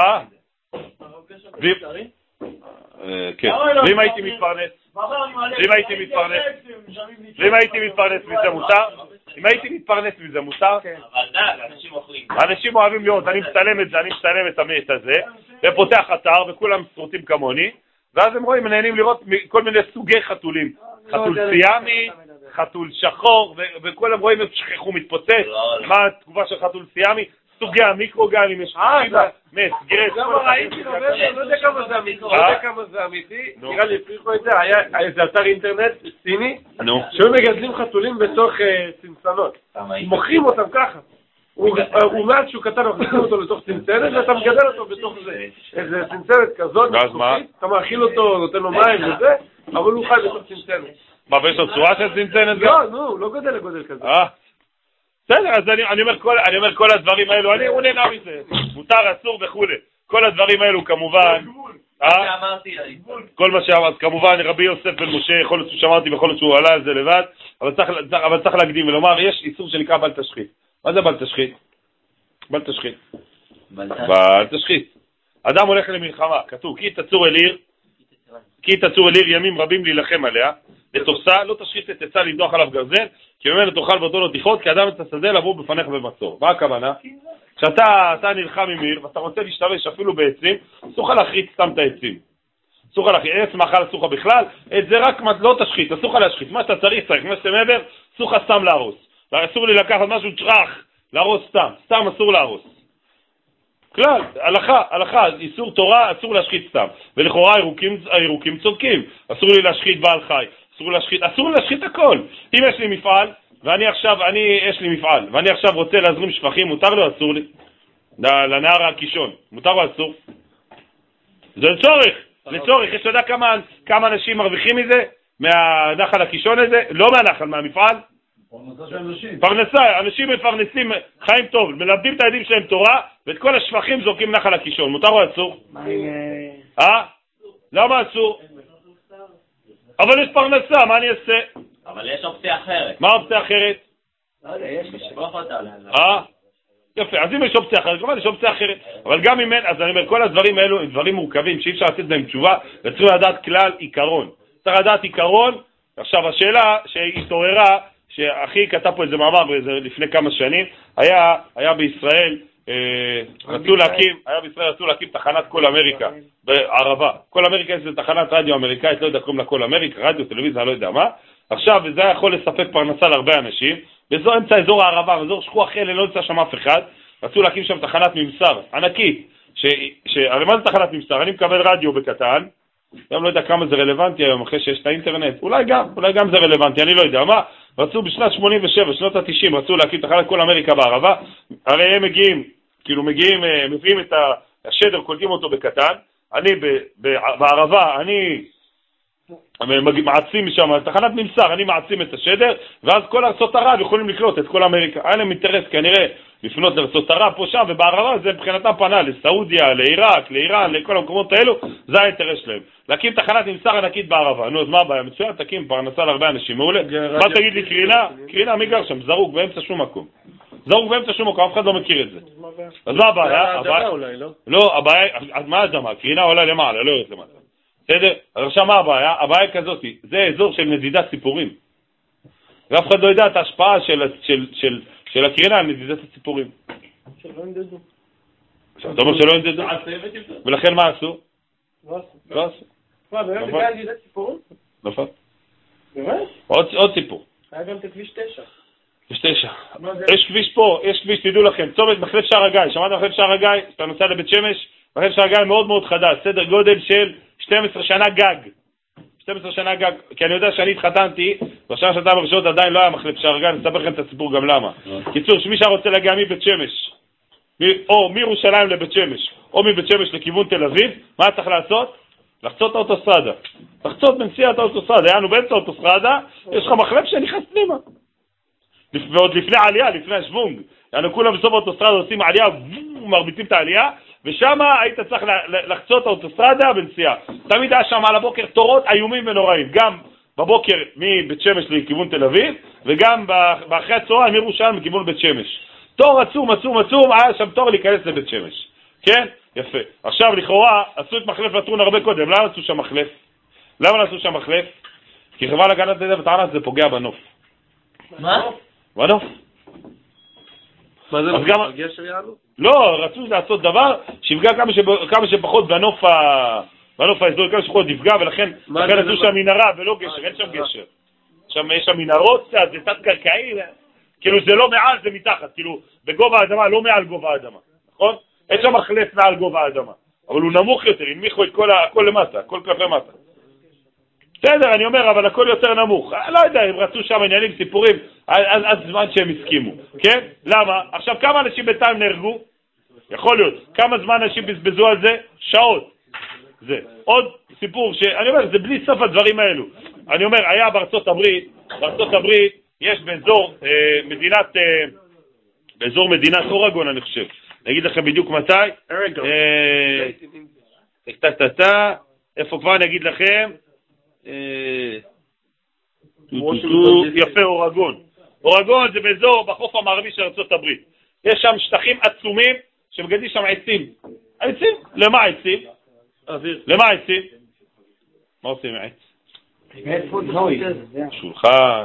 מזה. כן, ואם הייתי מתפרנס, ואם הייתי מתפרנס, ואם הייתי מתפרנס מזה מותר? אם הייתי מתפרנס מזה מותר? אבל די, אנשים אוכלים. אנשים אוהבים לראות, אני מצלם את זה, אני מצלם את המת הזה, ופותח אתר, וכולם סרוטים כמוני, ואז הם רואים, נהנים לראות כל מיני סוגי חתולים. חתול סיאמי, חתול שחור, וכולם רואים איך שכחו מתפוצץ, מה התגובה של חתול סיאמי, סוגי המיקרוגלים, יש חיבה, מת, גרס. למה ראיתי, לא יודע כמה זה אמיתי, לא יודע כמה זה אמיתי, נראה לי הפריחו את זה, היה איזה אתר אינטרנט סיני, שהיו מגדלים חתולים בתוך צנצנות, מוכרים אותם ככה, הוא מעט שהוא קטן, מכניסים אותו לתוך צנצנת, ואתה מגדל אותו בתוך זה, איזה צנצנת כזאת, אתה מאכיל אותו, נותן לו מים וזה, אבל הוא חי בתוך צנצנת. מה, ויש לו צורה של צנצנת? לא, נו, הוא לא גדל לגודל כזה. בסדר, אז אני אומר כל הדברים האלו, הוא נהנה מזה, מותר, אסור וכו'. כל הדברים האלו כמובן, כל מה שאמרת, כמובן רבי יוסף בן משה, יכול להיות שאמרתי בכל זאת שהוא עלה על זה לבד, אבל צריך, אבל צריך להקדים ולומר, יש איסור שנקרא בל תשחית. מה זה בל תשחית? בל תשחית. בל תשחית. אדם הולך למלחמה, כתוב, כי תצור אל עיר, כי תצור אל עיר ימים רבים להילחם עליה, לתופסה, לא תשחית את עצה למדוח עליו גרזן, כי ממנו תאכל ואותו לא תכרות, כי אדם את השדה לבוא בפניך במצור. מה הכוונה? כשאתה אתה נלחם עם עיר, ואתה רוצה להשתמש אפילו בעצים, אסור לך להחריט סתם את העצים. אסור לך להחריט, עץ מאכל אסור לך בכלל, את זה רק לא תשחית, אסור לך להשחית. מה שאתה צריך, צריך, מה שאתה מעבר, אסור לך סתם להרוס. אסור לי לקחת משהו צ'רח, להרוס סתם, סתם אסור להרוס. כלל, הלכה, הלכה, איסור תורה, אסור להשחית סתם. ולכאורה הירוקים, הירוקים צודקים. אסור לי להשחית בעל חי, אסור להשחית, אסור להשחית הכל. אם יש לי מפעל, ואני עכשיו, אני, יש לי מפעל, ואני עכשיו רוצה להזרים שפכים, מותר לו, אסור לי? לנהר הקישון, מותר לו, אסור? זה לצורך, לצורך. יש לדעת כמה, כמה אנשים מרוויחים מזה? מהנחל הקישון הזה? לא מהנחל, מהמפעל? פרנסה, אנשים מפרנסים חיים טוב, מלמדים את הילדים שלהם תורה, ואת כל השפכים זורקים נחל הקישון. מותר או אסור? אה? למה אסור? אבל יש פרנסה, מה אני אעשה? אבל יש אופציה אחרת. מה אופציה אחרת? לא יודע, יש לשפוך אותה. אה? יפה, אז אם יש אופציה אחרת, כמובן יש אופציה אחרת. אבל גם אם אין, אז אני אומר, כל הדברים האלו הם דברים מורכבים, שאי אפשר לתת להם תשובה, וצריך לדעת כלל עיקרון. צריך לדעת עיקרון. עכשיו, השאלה שהתעוררה, שאחי כתב פה איזה מאמר לפני כמה שנים, היה, היה בישראל, אה, רצו להקים, היה בישראל רצו להקים תחנת כל אמריקה, בערבה. כל אמריקה זה תחנת רדיו אמריקאית, לא יודע קוראים לה כל אמריקה, רדיו, טלוויזיה, לא יודע מה. עכשיו, זה יכול לספק פרנסה להרבה אנשים, וזו אמצע אזור הערבה, אזור שכוח אלה, לא נמצא שם אף אחד, רצו להקים שם תחנת ממסר, ענקית, ש, ש, הרי מה זה תחנת ממסר? אני מקבל רדיו בקטן, גם לא יודע כמה זה רלוונטי היום, אחרי שיש את האינטרנט, אולי גם, אולי גם זה רלוונטי, אני לא יודע מה, רצו בשנת שמונים ושבע, שנות ה-תשעים, רצו להקים תחנת כל אמריקה בערבה, הרי הם מגיעים, כאילו מגיעים, מביאים את השדר, קולטים אותו בקטן, אני ב, ב, בערבה, אני מעצים משם, תחנת ממסר, אני מעצים את השדר, ואז כל ארצות ערב יכולים לקלוט את כל אמריקה. היה להם אינטרס כנראה לפנות לארצות ערב פה שם, ובערבה זה מבחינתם פנה לסעודיה, לעיראק, לאיראן, לכל המקומות האלו, זה האינטרס שלהם. להקים תחנת ממסר ענקית בערבה. נו, אז מה הבעיה? מצוין, תקים פרנסה להרבה אנשים, מעולה. מה תגיד לי, קרינה? קרינה, מי גר שם? זרוק באמצע שום מקום. זרוק באמצע שום מקום, אף אחד לא מכיר את זה. אז מה הבעיה? אדמה אולי, לא? לא, הבעיה, מה האדמה? קרינה עולה למעלה, לא יורד למעלה. בסדר? אז עכשיו מה הבעיה? הבעיה כזאת, זה אזור של נדידת ציפורים. ואף אחד לא יודע את ההשפעה של, של, של, של הקרינה על נדידת הציפורים. שלא נדדו. אתה אומר שלא נדדו? ולכן מה עשו? לא עשו. לא עשו. מה, באמת זה היה נדידת ציפורים? נכון. באמת? עוד סיפור. היה גם את כביש תשע. כביש תשע. יש כביש פה, יש כביש, תדעו לכם, צומת מחלף שער הגיא. שמעת מחלף שער הגיא? אתה נוסע לבית שמש? מחלף שער הגיא מאוד מאוד חדש, סדר גודל של שתים עשרה שנה גג. שתים עשרה שנה גג, כי אני יודע שאני התחתנתי, בשנה שנתיים הראשונות עדיין לא היה מחלף שער הגיא, אני אספר לכם את הסיפור גם למה. קיצור, שמי שרוצה להגיע מבית שמש, או מירושלים לבית שמש, או מבית שמש לכיוון תל אביב, מה צריך לעשות? לחצות האוטוסטרדה. לחצות בנסיעת האוטוסטרדה, יענו באמצע האוטוסטרדה, יש לך מחלף שנכנס פנימה. ועוד לפני העלייה, לפני השוונג, יענו כולם בסוף האוטוסטרדה עושים עלייה, מרביצים את העלייה, ושם היית צריך לחצות האוטוסטרדה בנסיעה. תמיד היה שם על הבוקר תורות איומים ונוראים, גם בבוקר מבית שמש לכיוון תל אביב, וגם באחרי הצהריים מירושלים לכיוון בית שמש. תור עצום, עצום, עצום, היה שם תור להיכנס לבית שמש. כן? יפה. עכשיו לכאורה עשו את מחלף לטרון הרבה קודם. למה עשו שם מחלף? למה עשו שם מחלף? כי חברה להגנת הטבע וטענה זה פוגע בנוף. מה? בנוף. מה זה אז גם גשר יעלו? לא, רצו לעשות דבר שיפגע כמה, שב... כמה שפחות בנוף, ה... בנוף האזור, כמה שפחות יפגע, ולכן עשו שם מנהרה ולא גשר, אין שם גשר. שם יש שם מנהרות, זה תת-קרקעי, כאילו זה לא מעל, זה מתחת, כאילו בגובה האדמה, לא מעל גובה האדמה, נכון? אין שם מחלף מעל גובה האדמה, אבל הוא נמוך יותר, הנמיכו את כל ה... הכל למטה, הכל כלפי מטה. בסדר, אני אומר, אבל הכל יותר נמוך. לא יודע, הם רצו שם עניינים, סיפורים, אז, אז זמן שהם הסכימו, כן? למה? עכשיו, כמה אנשים בינתיים נהרגו? יכול להיות. כמה זמן אנשים בזבזו על זה? שעות. זה. עוד סיפור שאני אומר, זה בלי סוף הדברים האלו. אני אומר, היה בארצות הברית, בארצות הברית יש באזור אה, מדינת, אה, באזור מדינת אורגון, אני חושב. אני אגיד לכם בדיוק מתי. איפה כבר אני אגיד לכם? יפה, אורגון. אורגון זה באזור בחוף המערבי של ארצות הברית. יש שם שטחים עצומים שמגדלים שם עצים. עצים? למה עצים? למה עצים? מה עושים עם עץ? שולחן.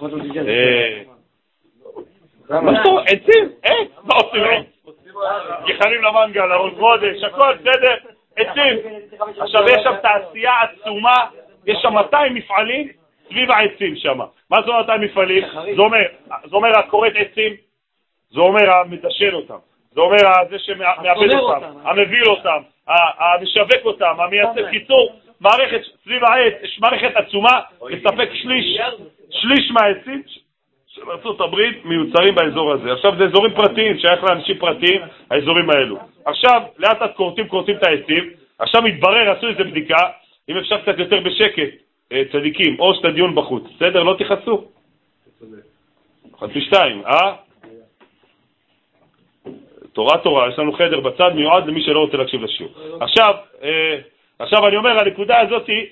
מה שאתה רואה? עצים? עץ? מה עושים עץ? גיחנים למנגל, ארון קודש, הכל בסדר? עצים. עכשיו יש שם תעשייה עצומה, יש שם מאתיים מפעלים סביב העצים שם. מה זה מאתיים מפעלים? זה אומר הכורת עצים, זה אומר המדשן אותם, זה אומר זה שמעבד אותם, המביל אותם, המשווק אותם, המייצר. קיצור, מערכת סביב העץ, יש מערכת עצומה, לספק שליש, שליש מהעצים של ארצות הברית מיוצרים באזור הזה. עכשיו זה אזורים פרטיים, שייך לאנשים פרטיים, האזורים האלו. עכשיו לאט לאט קורטים, קורטים את העצים, עכשיו מתברר, עשו איזה בדיקה, אם אפשר קצת יותר בשקט, צדיקים, או שת הדיון בחוץ, בסדר? לא תיחסו? חצי שתיים, אה? תורה תורה, יש לנו חדר בצד מיועד למי שלא רוצה להקשיב לשיעור. עכשיו, אה, עכשיו אני אומר, הנקודה הזאת היא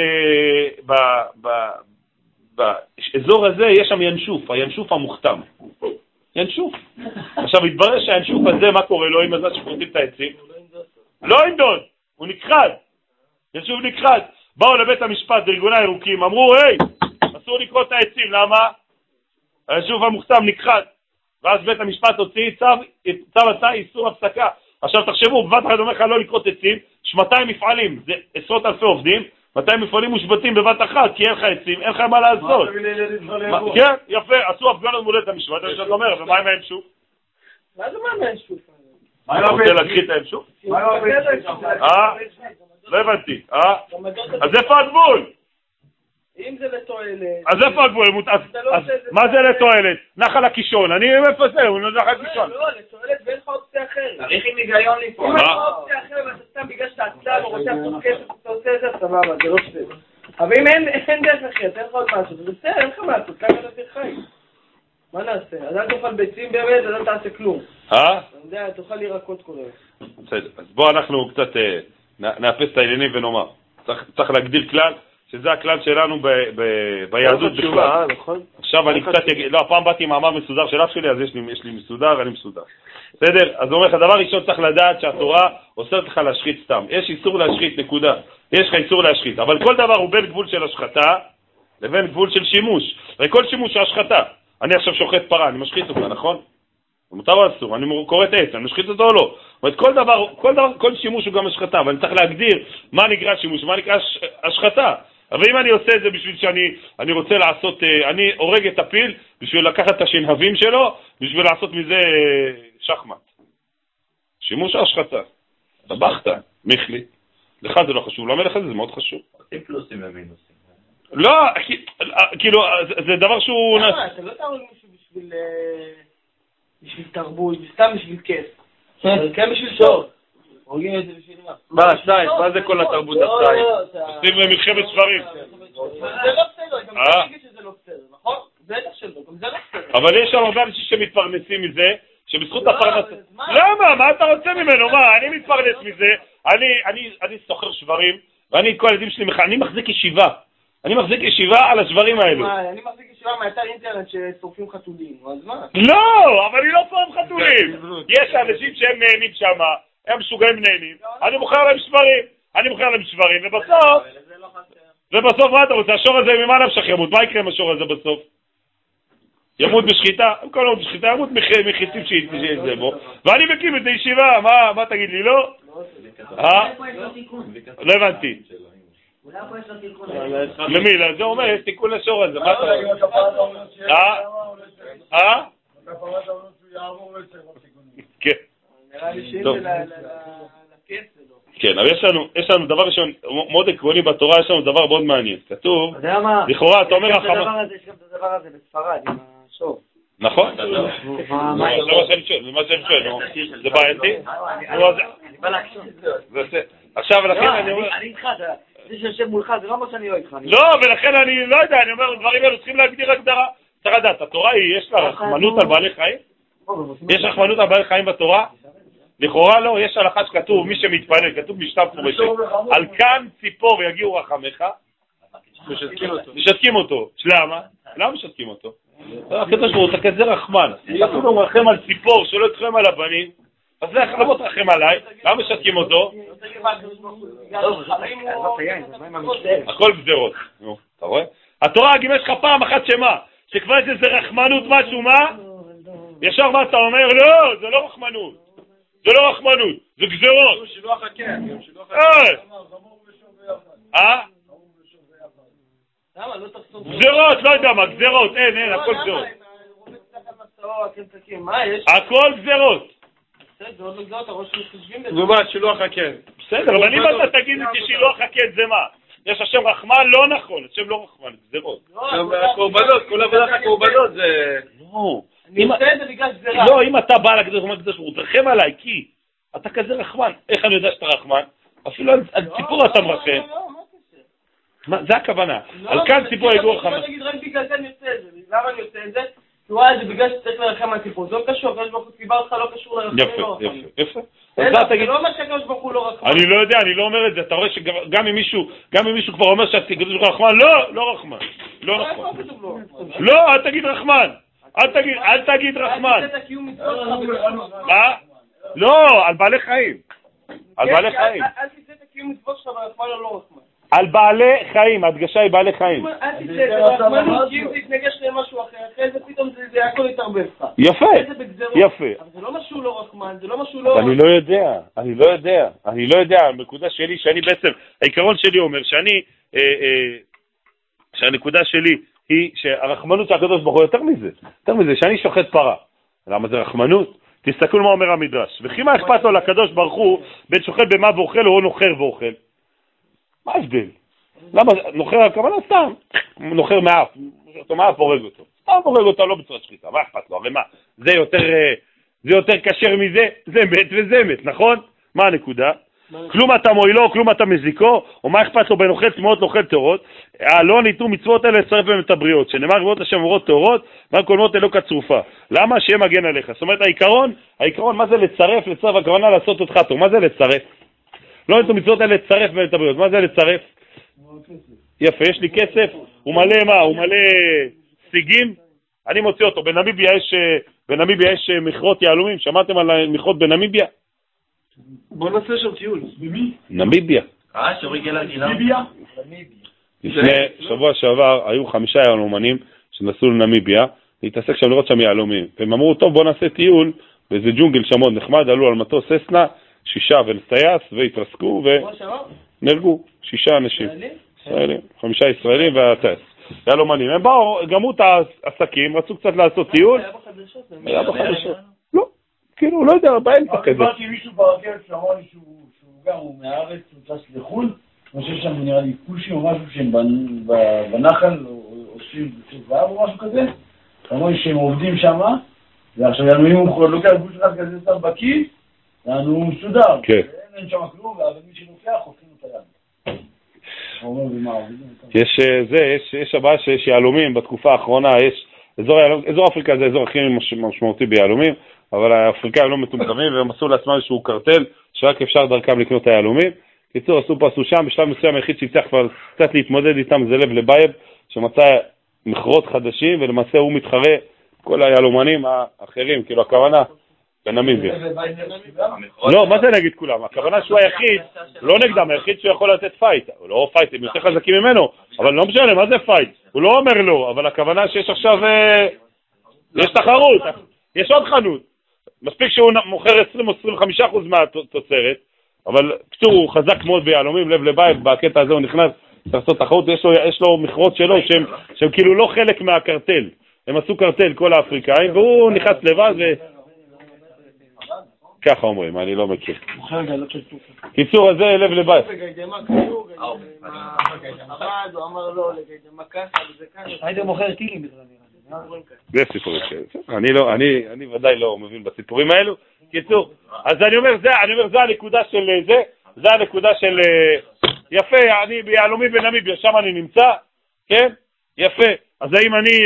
שבאזור הזה יש שם ינשוף, הינשוף המוכתם. ינשוף. עכשיו, מתברר שהינשוף הזה, מה קורה לו עם הזה שפורטים את העצים? לא אינדון, הוא נכחד. ינשוף נכחד. באו לבית המשפט בארגוני הירוקים, אמרו, היי, אסור לקרוא את העצים, למה? הינשוף המוכתם נכחד. ואז בית המשפט הוציא צו, צו עשה איסור הפסקה. עכשיו תחשבו, בבת אחת אומר לך לא לקרות עצים, יש מאתיים מפעלים, זה עשרות אלפי עובדים, מאתיים מפעלים מושבתים בבת אחת, כי אין לך עצים, אין לך מה לעשות. כן, יפה, עשו הפגנות מול בית המשפט, אני שאת אומרת, ומה עם האמשוף? מה זה מה עם האמשוף? אתה רוצה להקריא את האמשוף? אה? לא הבנתי, אה? אז איפה הגבול? אם זה לתועלת... אז איפה הגבול? מה זה לתועלת? נחל הקישון, אני איפה זה? הוא נחל הקישון. לא, לתועלת ואין לך אופציה אחרת. צריך עם היגיון לפעול. אם אין לך אופציה אחרת ואתה סתם בגלל שאתה עצלן או רוצה לעשות כסף, אתה עושה את זה, סבבה, זה לא בסדר. אבל אם אין דרך אחרת, אין לך עוד משהו, זה בסדר, אין לך מה לעשות, כמה אתה חיים. מה נעשה? אז אל תאכל ביצים באמת, אז אל תעשה כלום. אה? אני יודע, תאכל ירקות כל היום. בסדר, אז בואו אנחנו קצת נאפס את העניינים ונאמר. צריך להגדיר כלל, שזה הכלל שלנו ביהדות בכלל. עכשיו אני קצת אגיד, לא, הפעם באתי עם מאמר מסודר של אף שלי, אז יש לי, יש לי מסודר, אני מסודר. בסדר? אז אומר לך, דבר ראשון צריך לדעת שהתורה אוסרת לך להשחית סתם. יש איסור להשחית, נקודה. יש לך איסור להשחית, אבל כל דבר הוא בין גבול של השחתה לבין גבול של שימוש. וכל שימוש הוא השחתה. אני עכשיו שוחט פרה, אני משחית אותה, נכון? מותר או אסור? אני קורא את העץ, אני משחית אותו או לא? זאת אומרת, כל דבר, כל דבר, כל שימוש הוא גם השחתה, אבל אני צריך להגדיר מה נקרא שימוש, מה נקרא השחתה. אבל אם אני עושה את זה בשביל שאני אני רוצה לעשות, אני הורג את הפיל בשביל לקחת את השנהבים שלו, בשביל לעשות מזה שחמט. שימוש השחתה. טבחת, מיכלי. לך זה לא חשוב, למלך הזה זה מאוד חשוב. עושים פלוסים ומינוסים. לא, כאילו, זה דבר שהוא... למה? אתה לא תהרוג מישהו בשביל... בשביל תרבות, סתם בשביל כיף. כן בשביל שור. הורגים את זה בשביל מה? מה, סייד? מה זה כל התרבות הסייד? עושים מלחמת ספרים. זה לא בסדר, גם אתה תגיד שזה לא בסדר, נכון? בטח שלא, גם זה לא בסדר. אבל יש שם הרבה אנשים שמתפרנסים מזה, שבזכות הפרנסה... למה? מה אתה רוצה ממנו? מה? אני מתפרנס מזה, אני סוחר שברים, ואני כל הילדים שלי, אני מחזיק ישיבה. אני מחזיק ישיבה על השברים האלו. אני מחזיק ישיבה מאתר אינטרנט ששורפים חתולים, אז מה? לא, אבל אני לא שורף חתולים. יש אנשים שהם נהנים שם, הם משוגעים נהנים. אני מוכר להם שברים, אני מוכר להם שברים, ובסוף... ובסוף מה אתה רוצה? השור הזה ממה נפשך ימות? מה יקרה עם השור הזה בסוף? ימות בשחיטה? כל יום בשחיטה ימות מחיצים שזה בו. ואני מקים את הישיבה, מה תגיד לי? לא? אה? לא הבנתי. למי? זה אומר, יש תיקון לשור הזה. מה אתה אומר? אה? אה? כן. טוב. כן, אבל יש לנו דבר ראשון, מאוד עקרוני בתורה, יש לנו דבר מאוד מעניין. כתוב, לכאורה, אתה אומר... יש גם את הדבר הזה בספרד, עם השור. נכון? זה מה שאני שואל, זה בעייתי? אני בא להקשור. עכשיו, לכן אני אומר... אני איתך, זה שיושב מולך, זה לא אומר שאני לא איתך. לא, ולכן אני לא יודע, אני אומר, דברים האלו צריכים להגדיר הגדרה. צריך לדעת, התורה היא, יש לה רחמנות על בעלי חיים? יש רחמנות על בעלי חיים בתורה? לכאורה לא, יש הלכה שכתוב, מי שמתפלל, כתוב משנה מפורשת, על כאן ציפור יגיעו רחמך, משתקים אותו. למה? למה משתקים אותו? הקדוש ברוך הוא, אתה כזה רחמן, אתה לא מרחם על ציפור שלא תרחם על הבנים, אז למה תרחם עליי? למה משתקים אותו? הכל גזרות. אתה רואה? התורה, אם יש לך פעם אחת שמה, שכבר יש איזה רחמנות משהו, מה? ישר מה אתה אומר? לא, זה לא רחמנות. זה לא רחמנות, זה גזרות. אה? גזרות, לא יודע מה, גזרות, אין, אין, הכל גזרות. הכל גזרות. נו מה, שילוח הקן. בסדר, אבל אם אתה תגיד לי ששילוח הקן זה מה? יש השם רחמן? לא נכון, השם לא רחמן, גזרות. הקורבנות, כל עבודת הקורבנות זה... לא. לא, אם אתה בא לקדוש ברוך הוא, תרחם עליי, כי אתה כזה רחמן. איך אני יודע שאתה רחמן? אפילו על ציפור אתה מרחם. זה הכוונה. על כאן ציפור יגור רחמן. בוא נגיד, רק בגלל זה אני עושה את זה. למה אני עושה את זה? כי הוא זה בגלל שצריך לרחם על ציפור. זה לא קשור, הקדוש ברוך הוא ציווה אותך לא קשור לרחמים לא רחמים. יפה, יפה. זה לא מה שהקדוש ברוך הוא לא רחמן. אני לא יודע, אני לא אומר את זה. אתה רואה שגם אם מישהו, גם אם מישהו כבר אומר שהקדוש ברוך הוא רחמן, לא, לא רחמן. לא רחמן. לא, אל תגיד רחמן. אל תגיד, אל תגיד רחמן. מה? לא, על בעלי חיים. על בעלי חיים. אל תצא את הקיום מצוות שלך ברחמן או לא רחמן. על בעלי חיים, הדגשה היא בעלי חיים. אל תצא את הרחמן, כי אם תתנגש למשהו אחר, אחרי זה פתאום זה הכל יתערבב לך. יפה, יפה. אבל זה לא משהו לא רחמן, זה לא משהו לא... אני לא יודע, אני לא יודע, אני לא יודע. הנקודה שלי, שאני בעצם, העיקרון שלי אומר שאני, שהנקודה שלי היא שהרחמנות של הקדוש ברוך הוא יותר מזה, יותר מזה, שאני שוחט פרה. למה זה רחמנות? תסתכלו מה אומר המדרש. וכי מה אכפת לו לקדוש ברוך הוא בין שוחט במה ואוכל או נוחר ואוכל? מה ההבדל? למה נוחר הכוונה סתם? נוחר מאף, אותו מאף הורג אותו. סתם הורג אותו לא בצורת שחיטה, מה אכפת לו? הרי מה? זה יותר, זה יותר קשר מזה, זה מת וזה מת, נכון? מה הנקודה? כלום אתה מועילו, כלום אתה מזיקו, או מה אכפת לו בין אוכל תמות לאוכל תאורות? לא ניתנו מצוות אלה לצרף בהם את הבריות, שנאמר גבוהות השם אומרות תאורות, מה כל מות אלוקה צרופה. למה? שיהיה מגן עליך. זאת אומרת, העיקרון, העיקרון, מה זה לצרף? לצרף, הכוונה לעשות אותך טוב. מה זה לצרף? לא ניתנו מצוות אלה לצרף בהם את הבריות. מה זה לצרף? יפה, יש לי כסף, הוא מלא מה? הוא מלא סיגים? אני מוציא אותו. בנמיביה יש, בנמיביה יש מכרות יהלומים. שמעתם על מכרות בנמיביה? בוא נעשה שם טיול. במי? נמיביה. אה, שורי גלה גילה? נמיביה? לפני שבוע שעבר היו חמישה יהלומנים שנסעו לנמיביה, להתעסק שם לראות שם יהלומים. והם אמרו, טוב בוא נעשה טיול, באיזה ג'ונגל שם מאוד נחמד, עלו על מטוס ססנה, שישה וטייס, והתרסקו ונהרגו. שישה אנשים. ישראלים? חמישה ישראלים והטייס. יהלומנים. הם באו, גמרו את העסקים, רצו קצת לעשות טיול. היה בחדשות? היה בחדשות. לא. כאילו, לא יודע, באמצע כזה. דיברתי עם מישהו ברכבת שאמר לי שהוא גם, הוא מהארץ, הוא טס לחו"ל, אני חושב שם נראה לי קושי או משהו שהם בנחל, עושים זהב או משהו כזה, אמרו לי שהם עובדים שם, ועכשיו יענו אם הוא לוקח גוש אחד כזה סתם בכיס, יענו מסודר, אין שם כלום, אבל מי שלוקח עושים את היד. יש זה, יש הבעיה שיש יהלומים בתקופה האחרונה, יש אזור אפריקה זה אזור הכי משמעותי ביהלומים, אבל האפריקאים לא מטומטמים והם עשו לעצמם איזשהו קרטל שרק אפשר דרכם לקנות את היהלומים. קיצור, עשו פה, עשו שם, בשלב מסוים היחיד שהצליח כבר קצת להתמודד איתם זה לב לבייב, שמצא מכרות חדשים, ולמעשה הוא מתחרה כל היהלומנים האחרים, כאילו הכוונה בנמיביה. לא, מה זה נגיד כולם? הכוונה שהוא היחיד, לא נגדם, היחיד שהוא יכול לתת פייט. הוא לא פייט, הם יותר חזקים ממנו, אבל לא משנה, מה זה פייט? הוא לא אומר לא, אבל הכוונה שיש עכשיו, יש תחרות, יש עוד חנות. מספיק שהוא מוכר עשרים או עשרים וחמישה אחוז מהתוצרת, אבל קצור הוא חזק מאוד ביהלומים, לב לבית, בקטע הזה הוא נכנס, צריך לעשות תחרות, יש לו, יש לו מכרות שלו שהם, שהם כאילו לא חלק מהקרטל. הם עשו קרטל כל האפריקאים, והוא נכנס לבד ו... ככה אומרים, אני לא מכיר. קיצור, אז זה לב לבית. היית מוכר טילים בכלל. זה סיפורים שלי. אני לא, אני, אני ודאי לא מבין בסיפורים האלו. קיצור, אז אני אומר, זה, אני אומר, זה הנקודה של זה, זה הנקודה של, יפה, אני ביהלומי בנמיביה, שם אני נמצא, כן? יפה. אז האם אני,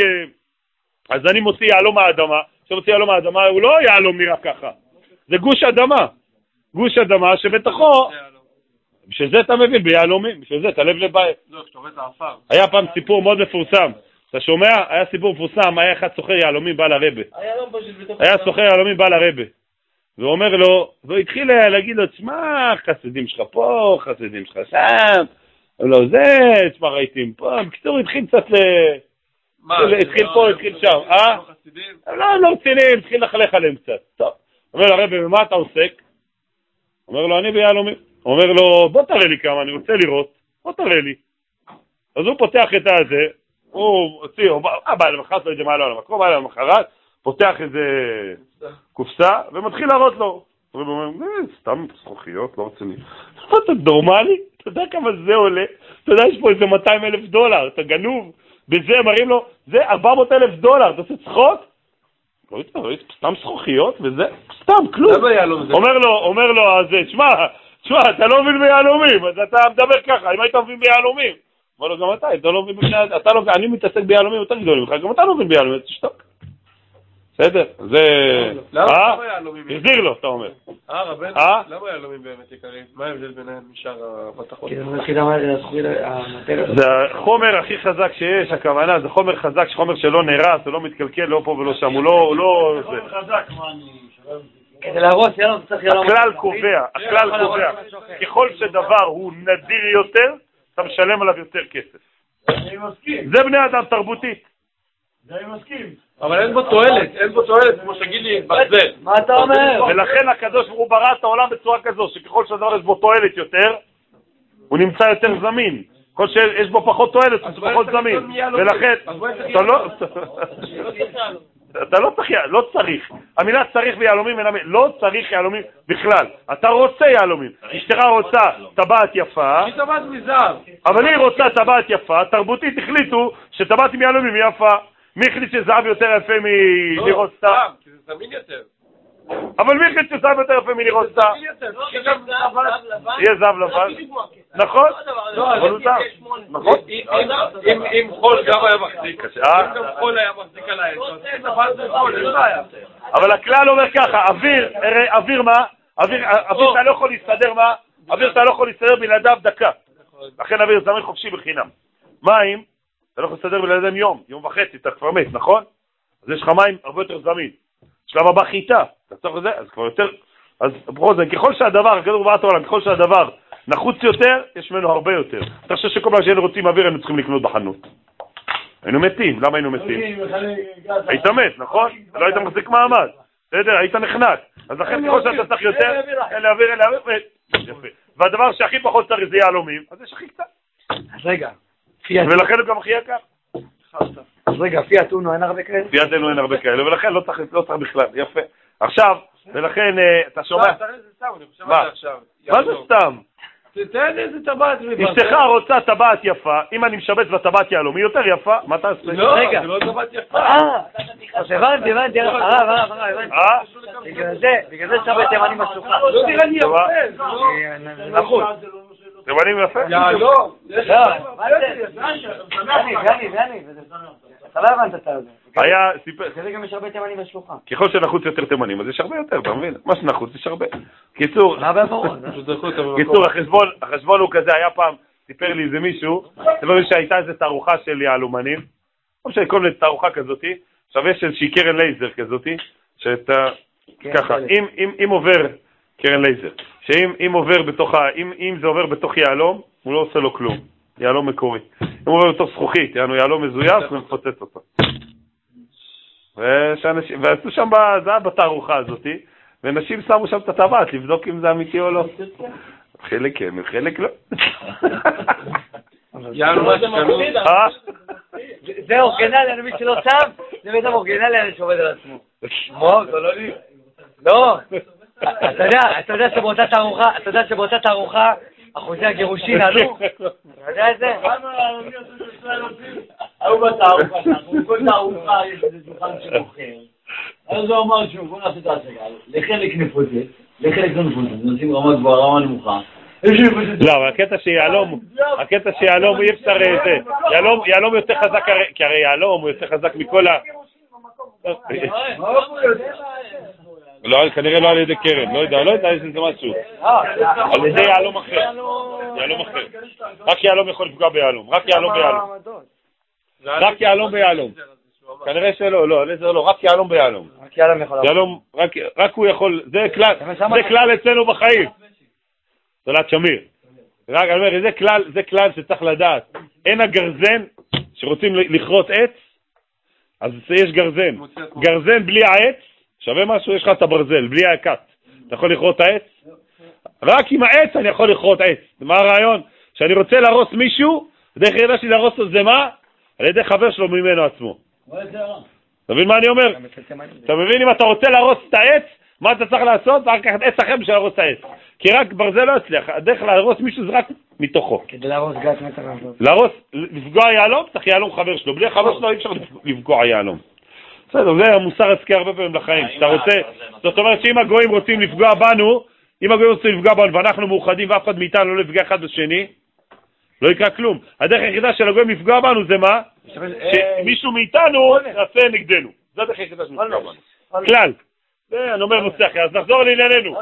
אז אני מוציא יהלום האדמה, שמוציא יהלום האדמה, הוא לא יהלום נראה ככה. זה גוש אדמה, גוש אדמה שבתוכו, בשביל זה אתה מבין ביהלומים, בשביל זה אתה לב לבית. היה פעם סיפור מאוד מפורסם, אתה שומע? היה סיפור מפורסם, היה אחד סוחר יהלומים בא לרבה. היה סוחר יהלומים בא לרבה. והוא אומר לו, והוא התחיל להגיד לו, תשמע, חסידים שלך פה, חסידים שלך שם, לא זה, תשמע, ראיתים פה, בקיצור התחיל קצת ל... התחיל פה, התחיל שם, אה? לא, לא רציני, התחיל לחלך עליהם קצת. טוב, אומר לרבה, במה אתה עוסק? אומר לו, אני ביהלומים. אומר לו, בוא תראה לי כמה, אני רוצה לראות, בוא תראה לי. אז הוא פותח את הזה, הוא הוציא, הוא בא למחרת, לא יודע מה לא למקום, בא למחרת, פותח איזה קופסה, ומתחיל להראות לו. הוא אומר, סתם זכוכיות, לא רציני. אתה נורמלי? אתה יודע כמה זה עולה? אתה יודע, יש פה איזה מאתיים אלף דולר, אתה גנוב. בזה מראים לו, זה ארבע מאות אלף דולר, אתה עושה צחוק? לא יודע, סתם זכוכיות, וזה סתם, כלום. אומר לו, אומר לו, אז תשמע, תשמע, אתה לא מבין ביהלומים, אז אתה מדבר ככה, אם היית מבין ביהלומים. אומר לו, גם אתה, אתה לא מבין בבני, אתה לא, אני מתעסק ביהלומים יותר גדולים, גם אתה לא מבין ביהלומים, תשתוק. בסדר, זה... למה יהלומים? תסביר לו, אתה אומר. אה, רבן? למה יהלומים באמת יקרים? מה ההבדל ביניהם משאר הבטחות? זה החומר הכי חזק שיש, הכוונה, זה חומר חזק, חומר שלא נרס, זה לא מתקלקל, לא פה ולא שם, הוא לא... זה חומר חזק, מה אני... כדי להרוס, יאללה, צריך יאללה... הכלל קובע, הכלל קובע, ככל שדבר הוא נדיר יותר, אתה משלם עליו יותר כסף. אני מסכים. זה בני אדם תרבותית. זה אני מסכים. אבל אין בו תועלת, אין בו תועלת, כמו שגיד לי, ברזל. מה אתה אומר? ולכן הקדוש ברוך הוא ברא את העולם בצורה כזו, שככל שהדבר יש בו תועלת יותר, הוא נמצא יותר זמין. כל שיש בו פחות תועלת, הוא פחות זמין. ולכן, אתה לא... אתה לא צריך, לא צריך. המילה צריך ביהלומים, לא צריך יהלומים בכלל. אתה רוצה יהלומים. אשתך רוצה טבעת יפה. היא טבעת מזהב. אבל היא רוצה טבעת יפה. תרבותית החליטו שטבעת עם יהלומים היא יפה. מי החליט שזהב יותר יפה מלראות סתם? לא, כי זה זמין יותר. אבל מי החליט שזהב יותר יפה מלראות סתם? יהיה זהב לבן. נכון? אבל הוא זהב. נכון? אם חול גם היה מחזיק. אם גם חול היה מחזיק על העץ. אבל הכלל אומר ככה, אוויר, אוויר מה? אוויר אתה לא יכול להסתדר מה? אוויר אתה לא יכול להסתדר בלעדיו דקה. לכן אוויר זמין חופשי בחינם. מים, אתה לא יכול להסתדר בלעדיהם יום, יום וחצי, אתה כבר מת, נכון? אז יש לך מים הרבה יותר זמין. שלב הבא חיטה, אתה צריך לזה, אז כבר יותר, אז בכל זאת, ככל שהדבר, הכדור בעט העולם, ככל שהדבר נחוץ יותר, יש ממנו הרבה יותר. אתה חושב שכל מה שהיינו רוצים אוויר, היינו צריכים לקנות בחנות. היינו מתים, למה היינו מתים? היית מת, נכון? לא היית מחזיק מעמד, בסדר? היית נחנק. אז לכן ככל שאתה צריך יותר, אין להעביר, אין להעביר, יפה. והדבר שהכי פחות צריך זה יהלומים, אז יש הכי קצת. אז רגע. ולכן הוא גם הכי יקר. אז רגע, פיאט אונו אין הרבה כאלה? פיאט אונו אין הרבה כאלה, ולכן לא צריך בכלל, יפה. עכשיו, ולכן, אתה שומע? מה? מה זה סתם? תתן איזה טבעת. אשתך רוצה טבעת יפה, אם אני משבץ בטבעת יהלום, היא יותר יפה, מה אתה עושה? לא, זה לא טבעת יפה. אה, אז הבנתי, הבנתי, הרב, הרב, הרב, הבנתי. בגלל זה, בגלל זה שבת תימנים בסוכה. לא נראה לי יפה. נכון. תימנים יפה? יהלום. לא, מה זה? גני, גני, גני. אתה לא הבנת את זה. היה, סיפר. זה גם יש הרבה תימנים בשלוחה. ככל שנחוץ יותר תימנים, אז יש הרבה יותר, אתה מבין? מה שנחוץ יש הרבה. קיצור, מה בעבורון? קיצור, החשבון, החשבון הוא כזה, היה פעם, סיפר לי איזה מישהו, סיפר לי שהייתה איזו תערוכה של יהלומנים, לא משנה, כל מיני תערוכה כזאתי, עכשיו יש איזושהי קרן לייזר כזאתי, שאתה, ככה, אם, אם, אם עובר, קרן לייזר, שאם אם עובר בתוך, אם, אם זה עובר בתוך יהלום, הוא לא עושה לו כלום, יהלום מקורי. אם הוא עובר בתוך זכוכית, יענו יהלום מזויף, ומפוצץ אותו. ושאנשים, ועשו שם, זה היה בתערוכה הזאתי, ואנשים שמו שם את הטבעת, לבדוק אם זה אמיתי או לא. חלק כן, חלק לא. זה אורגנלי, אני מבין שלא שם, זה בעצם אורגנלי, אני שעובד על עצמו. מה? זה לא לי. לא. אתה יודע, אתה יודע שבאותה תערוכה, אתה יודע שבאותה תערוכה, אחוזי הגירושין עלו? אתה יודע את זה? היו בתערוכה, כל תערוכה יש איזה שולחן שמוכר. אז הוא אמר שהוא, בוא נעשה את ההשגה, לחלק נפוצץ, לחלק לא נפוצץ, נעשים רמה גבוהה, רמה נמוכה. לא, אבל הקטע שיעלום, הקטע שיעלום אי אפשר זה, יעלום יותר חזק, כי הרי יעלום הוא יותר חזק מכל ה... לא, כנראה לא על ידי קרן, לא יודע, לא יודע, יש לזה משהו. על ידי יהלום אחר. יהלום אחר. רק יהלום יכול לפגוע ביהלום. רק יהלום ביהלום. רק יהלום ביהלום. כנראה שלא, לא, לא, לא, רק יהלום ביהלום. רק יהלום יכול. יהלום, רק הוא יכול, זה כלל, זה כלל אצלנו בחיים. תולת שמיר. רק, אני אומר, זה כלל, זה כלל שצריך לדעת. אין הגרזן שרוצים לכרות עץ, אז יש גרזן. גרזן בלי העץ, שווה משהו, יש לך את הברזל, בלי העקת. אתה יכול לכרות העץ? רק עם העץ אני יכול לכרות עץ. מה הרעיון? שאני רוצה להרוס מישהו, דרך ידע שלי להרוס לו זה מה? על ידי חבר שלו ממנו עצמו. אתה מבין מה אני אומר? אתה מבין אם אתה רוצה להרוס את העץ, מה אתה צריך לעשות? רק לקחת עץ אחר בשביל להרוס את העץ. כי רק ברזל לא יצליח. הדרך להרוס מישהו זה רק מתוכו. כדי להרוס גת מטר לעשות. להרוס, לפגוע יעלום, צריך יעלום חבר שלו. בלי חבר שלו אי אפשר לפגוע יעלום. בסדר, זה המוסר עסקי הרבה פעמים לחיים. אתה רוצה, זאת אומרת שאם הגויים רוצים לפגוע בנו, אם הגויים רוצים לפגוע בנו ואנחנו מאוחדים ואף אחד מאיתנו לא לפגע אחד בשני, לא יקרה כלום. הדרך היחידה של הגויים לפגוע בנו זה מה? שמישהו מאיתנו יעשה נגדנו. זה הדרך היחידה של לפגוע בנו. כלל. אני אומר נוסח, אז נחזור לענייננו.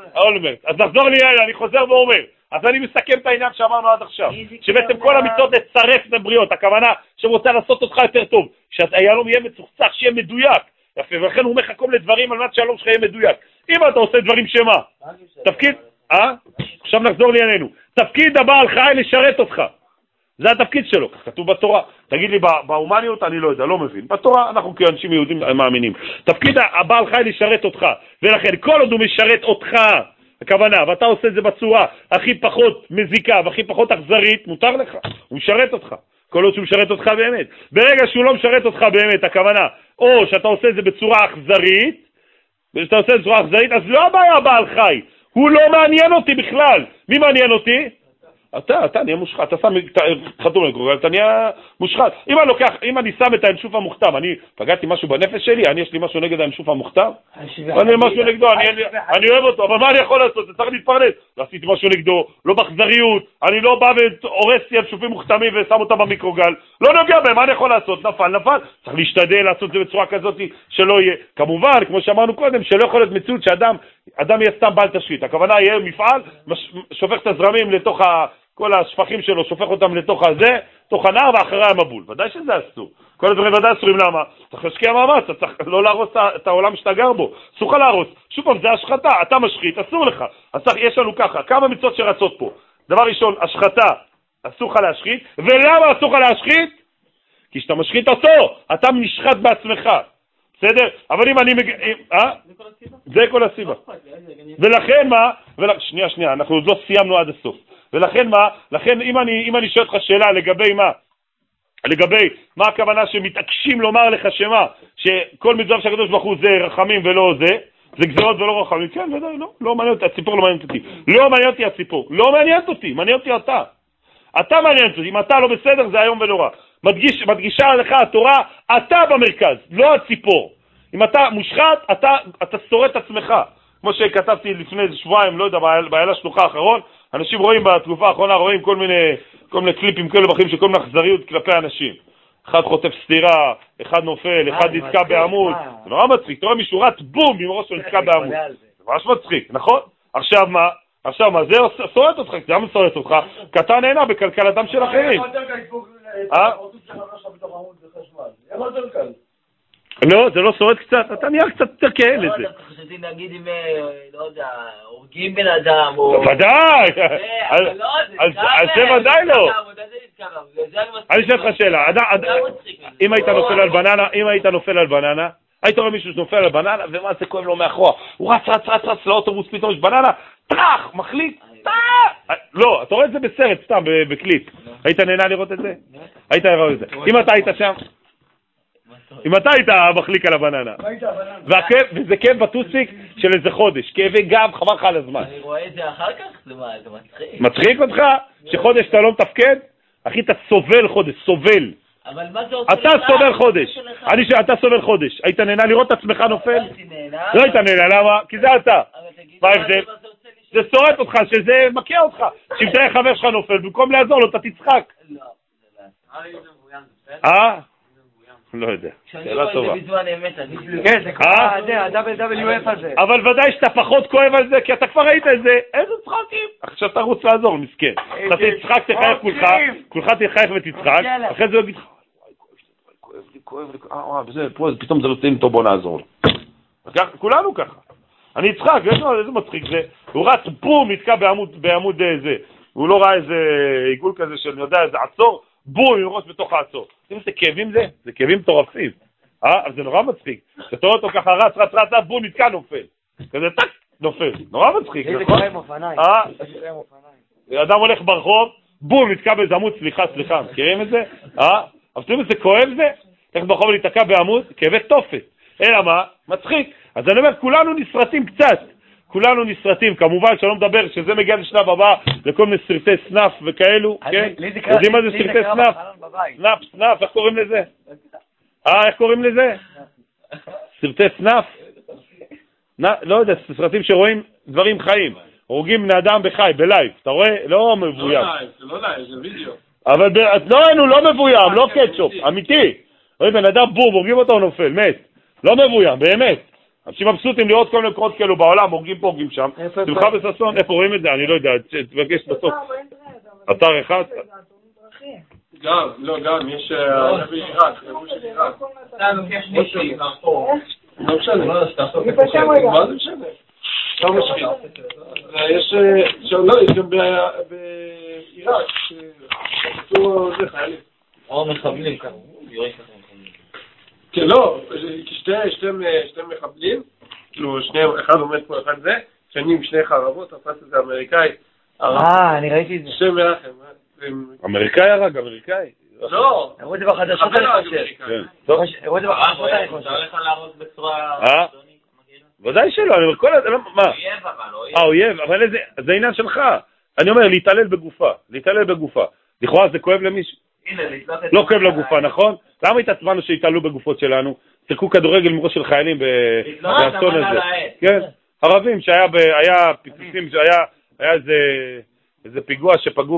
אז נחזור לענייננו, אני חוזר ואומר. אז אני מסכם את העניין שאמרנו עד עכשיו. שבעצם כל המצוות לצרף לבריאות, הכוונה שרוצה לעשות אותך יותר טוב. שהיהלום יהיה מצוחצח, שיהיה מדויק. יפה, ולכן הוא אומר לך כל מיני דברים על מנת שהיהלום שלך יהיה מדויק. אם אתה עושה דברים שמה? תפקיד, אה? עכשיו נחזור לענייננו. תפקיד הבעל חי לשרת אותך. זה התפקיד שלו, כתוב בתורה. תגיד לי, בהומניות אני לא יודע, לא מבין. בתורה אנחנו כאנשים יהודים מאמינים. תפקיד הבעל חי לשרת אותך. ולכן כל עוד הוא משרת אותך, הכוונה, ואתה עושה את זה בצורה הכי פחות מזיקה והכי פחות אכזרית, מותר לך. הוא משרת אותך. כל עוד שהוא משרת אותך באמת. ברגע שהוא לא משרת אותך באמת, הכוונה, או שאתה עושה את זה בצורה אכזרית, ושאתה עושה את זה בצורה אכזרית, אז לא הבעיה הבעל חי. הוא לא מעניין אותי בכלל. מי מעניין אותי? אתה, אתה נהיה מושחת, אתה שם חתום לגוגל, אתה נהיה מושחת. אם אני לוקח, אם אני שם את האנשוף המוכתם, אני פגעתי משהו בנפש שלי, אני יש לי משהו נגד האנשוף המוכתם? אני משהו נגדו, אני אוהב אותו, אבל מה אני יכול לעשות? זה צריך להתפרנס. לא עשיתי משהו נגדו, לא באכזריות, אני לא בא והורסתי אנשופים מוכתמים ושם אותם במיקרוגל, לא נוגע בהם, מה אני יכול לעשות? נפל, נפל. צריך להשתדל לעשות את זה בצורה כזאת שלא יהיה. כמובן, כמו שאמרנו קודם, שלא יכול להיות מציאות שאדם, אדם יהיה סתם בעל תשחית. הכוונה יהיה מפעל, שופך את הזרמים לתוך ה כל השפכים שלו, שופך אותם לתוך הזה, תוך הנער ואחרי המבול. ודאי שזה אסור. כל הדברים ודאי אסורים. למה? צריך להשקיע מאמץ, אתה צריך לא להרוס את העולם שאתה גר בו. אסור לך להרוס. שוב פעם, זה השחתה, אתה משחית, אסור לך. אז צריך, יש לנו ככה, כמה מצוות שרצות פה. דבר ראשון, השחתה, אסור לך להשחית. ולמה אסור לך להשחית? כי שאתה משחית אותו, אתה נשחט בעצמך. בסדר? אבל אם אני מג... אה? זה כל הסיבה. ולכן מה? שנייה, שנייה, אנחנו עוד לא סיימנו עד הסוף. ולכן מה? לכן אם אני, אם אני שואל אותך שאלה לגבי מה? לגבי מה הכוונה שמתעקשים לומר לך שמה? שכל מצוות של הקדוש ברוך הוא זה רחמים ולא זה, זה גזרות ולא רחמים. כן, ודאי, לא, לא מעניין אותי, הציפור לא מעניין אותי. לא מעניין אותי הציפור, לא מעניין אותי, מעניין אותי אתה. אתה מעניין אותי, אם אתה לא בסדר זה היום ונורא. מדגיש, מדגישה לך התורה, אתה במרכז, לא הציפור. אם אתה מושחת, אתה, אתה שורט את עצמך. כמו שכתבתי לפני שבועיים, לא יודע, בעילה שלוחה האחרון, אנשים רואים בתקופה האחרונה, רואים כל מיני, כל מיני קליפים כאלה בחיים של כל מיני אכזריות כלפי אנשים. אחד חוטף סתירה, אחד נופל, אחד נתקע בעמוד. זה נורא מצחיק, אתה רואה מישהו רץ בום עם ראש נתקע בעמוד. זה ממש מצחיק, נכון? עכשיו מה? עכשיו מה? זה שורט אותך, זה גם שורט אותך, כי אתה נהנה בכלכלתם של אחרים. אה? לא, זה לא שורד קצת, אתה נהיה קצת יותר כאלה לזה. לא, דווקא חשבתי להגיד אם, לא יודע, הורגים בן אדם או... ודאי! אז זה ודאי לא. אני אשאל אותך שאלה, אם היית נופל על בננה, אם היית נופל על בננה, היית רואה מישהו שנופל על בננה, ומה זה כואב לו מאחורה? הוא רץ, רץ, רץ, רץ לאוטובוס, פתאום יש בננה, טרח, מחליק, טרח! לא, אתה רואה את זה בסרט, סתם, בקליפ. היית נהנה לראות את זה? היית לראות את זה. אם אתה היית שם... אם אתה היית מחליק על הבננה, וזה כאב בטוסיק של איזה חודש, כאבי גב, חבל לך על הזמן. אני רואה את זה אחר כך, זה מצחיק. מצחיק אותך? שחודש אתה לא מתפקד? אחי, אתה סובל חודש, סובל. אבל מה זה עושה לך? אתה סובל חודש. אתה סובל חודש. היית נהנה לראות את עצמך נופל? לא היית נהנה, למה? כי זה אתה. מה ההבדל? זה שורט אותך, שזה מכה אותך. שאם תראה חבר שלך נופל, במקום לעזור לו, אתה תצחק. לא, זה לא. אה? לא יודע, שאלה טובה. כן, זה קרה, זה, ה-דאבל דאבליו אף הזה. אבל ודאי שאתה פחות כואב על זה, כי אתה כבר ראית את זה, איזה צחקים. עכשיו אתה רוצה לעזור, מסכן. אתה תצחק, תחייך כולך, כולך תחייך ותצחק, אחרי זה הוא יגיד לך, כואב לי, כואב לי, אה, וזה, פה, פתאום זה נותן איתו, בוא נעזור לו. כולנו ככה. אני אצחק, איזה מצחיק זה, הוא רץ, בום, נתקע בעמוד זה, הוא לא ראה איזה עיגול כזה של, אני יודע, איזה עצור, בום, ירוץ בתוך העצור. זה כאבים זה? זה כאבים מטורפים. אה? אז זה נורא מצחיק. אתה רואה אותו ככה רץ, רץ, רץ, בום, נתקע, נופל. כזה טק, נופל. נורא מצחיק. זה קורה עם אופניים. אה? אדם הולך ברחוב, בום, נתקע באיזה עמוד, סליחה, סליחה. מכירים את זה? אה? אבל תראו, זה כואב זה? הולך ברחוב להתקע בעמוד, כאבי תופת. אלא מה? מצחיק. אז אני אומר, כולנו נשרטים קצת. כולנו נשרטים, כמובן שאני לא מדבר שזה מגיע לשלב הבא לכל מיני סרטי סנאפ וכאלו, כן? יודעים מה זה סרטי סנאפ? סנאפ, סנאפ, איך קוראים לזה? אה, איך קוראים לזה? סרטי סנאפ? לא יודע, סרטים שרואים דברים חיים, הורגים בני אדם בחי, בלייב, אתה רואה? לא מבוים. לא לייב, זה לא לייב, זה וידאו. אבל לא, הוא לא מבוים, לא קטשופ, אמיתי. רואה בן אדם בום, הורגים אותו, נופל, מת. לא מבוים, באמת. אנשים מבסוטים לראות כל מיני קורות כאלו בעולם, הורגים פה, הורגים שם. שמחה וססון, איפה רואים את זה? אני לא יודע, תבקש בסוף. אתר אחד? גם, לא, גם, יש בעיראק, יבוא של עיראק. אתה לוקח מישהי, לא משנה. מה זה משנה? לא משנה. יש, לא, יש גם בעיראק, שעשו זה חיילים. או מחבלים כאן, יורים ככה. כן, לא, שתי מחבלים, כאילו, אחד עומד פה, אחד זה, שני עם שני חרבות, הפס הזה אמריקאי. אה, אני ראיתי את זה. שם מלאכם. אמריקאי הרג, אמריקאי? לא. הראו את זה בחדשות אני חושב. הראו את זה בחדשות אני חושב. אתה הולך להרוג בצורה... אה? ודאי שלא, אני אומר, כל הזה, מה? אויב אבל, אויב. אה, אויב, אבל זה העניין שלך. אני אומר, להתעלל בגופה, להתעלל בגופה. לכאורה זה כואב למישהו. לא כואב לגופה, נכון? למה התעצבנו שהתעלו בגופות שלנו? שיחקו כדורגל עם ראש של חיילים באסון הזה. כן, ערבים שהיה פיצוצים, היה איזה פיגוע שפגעו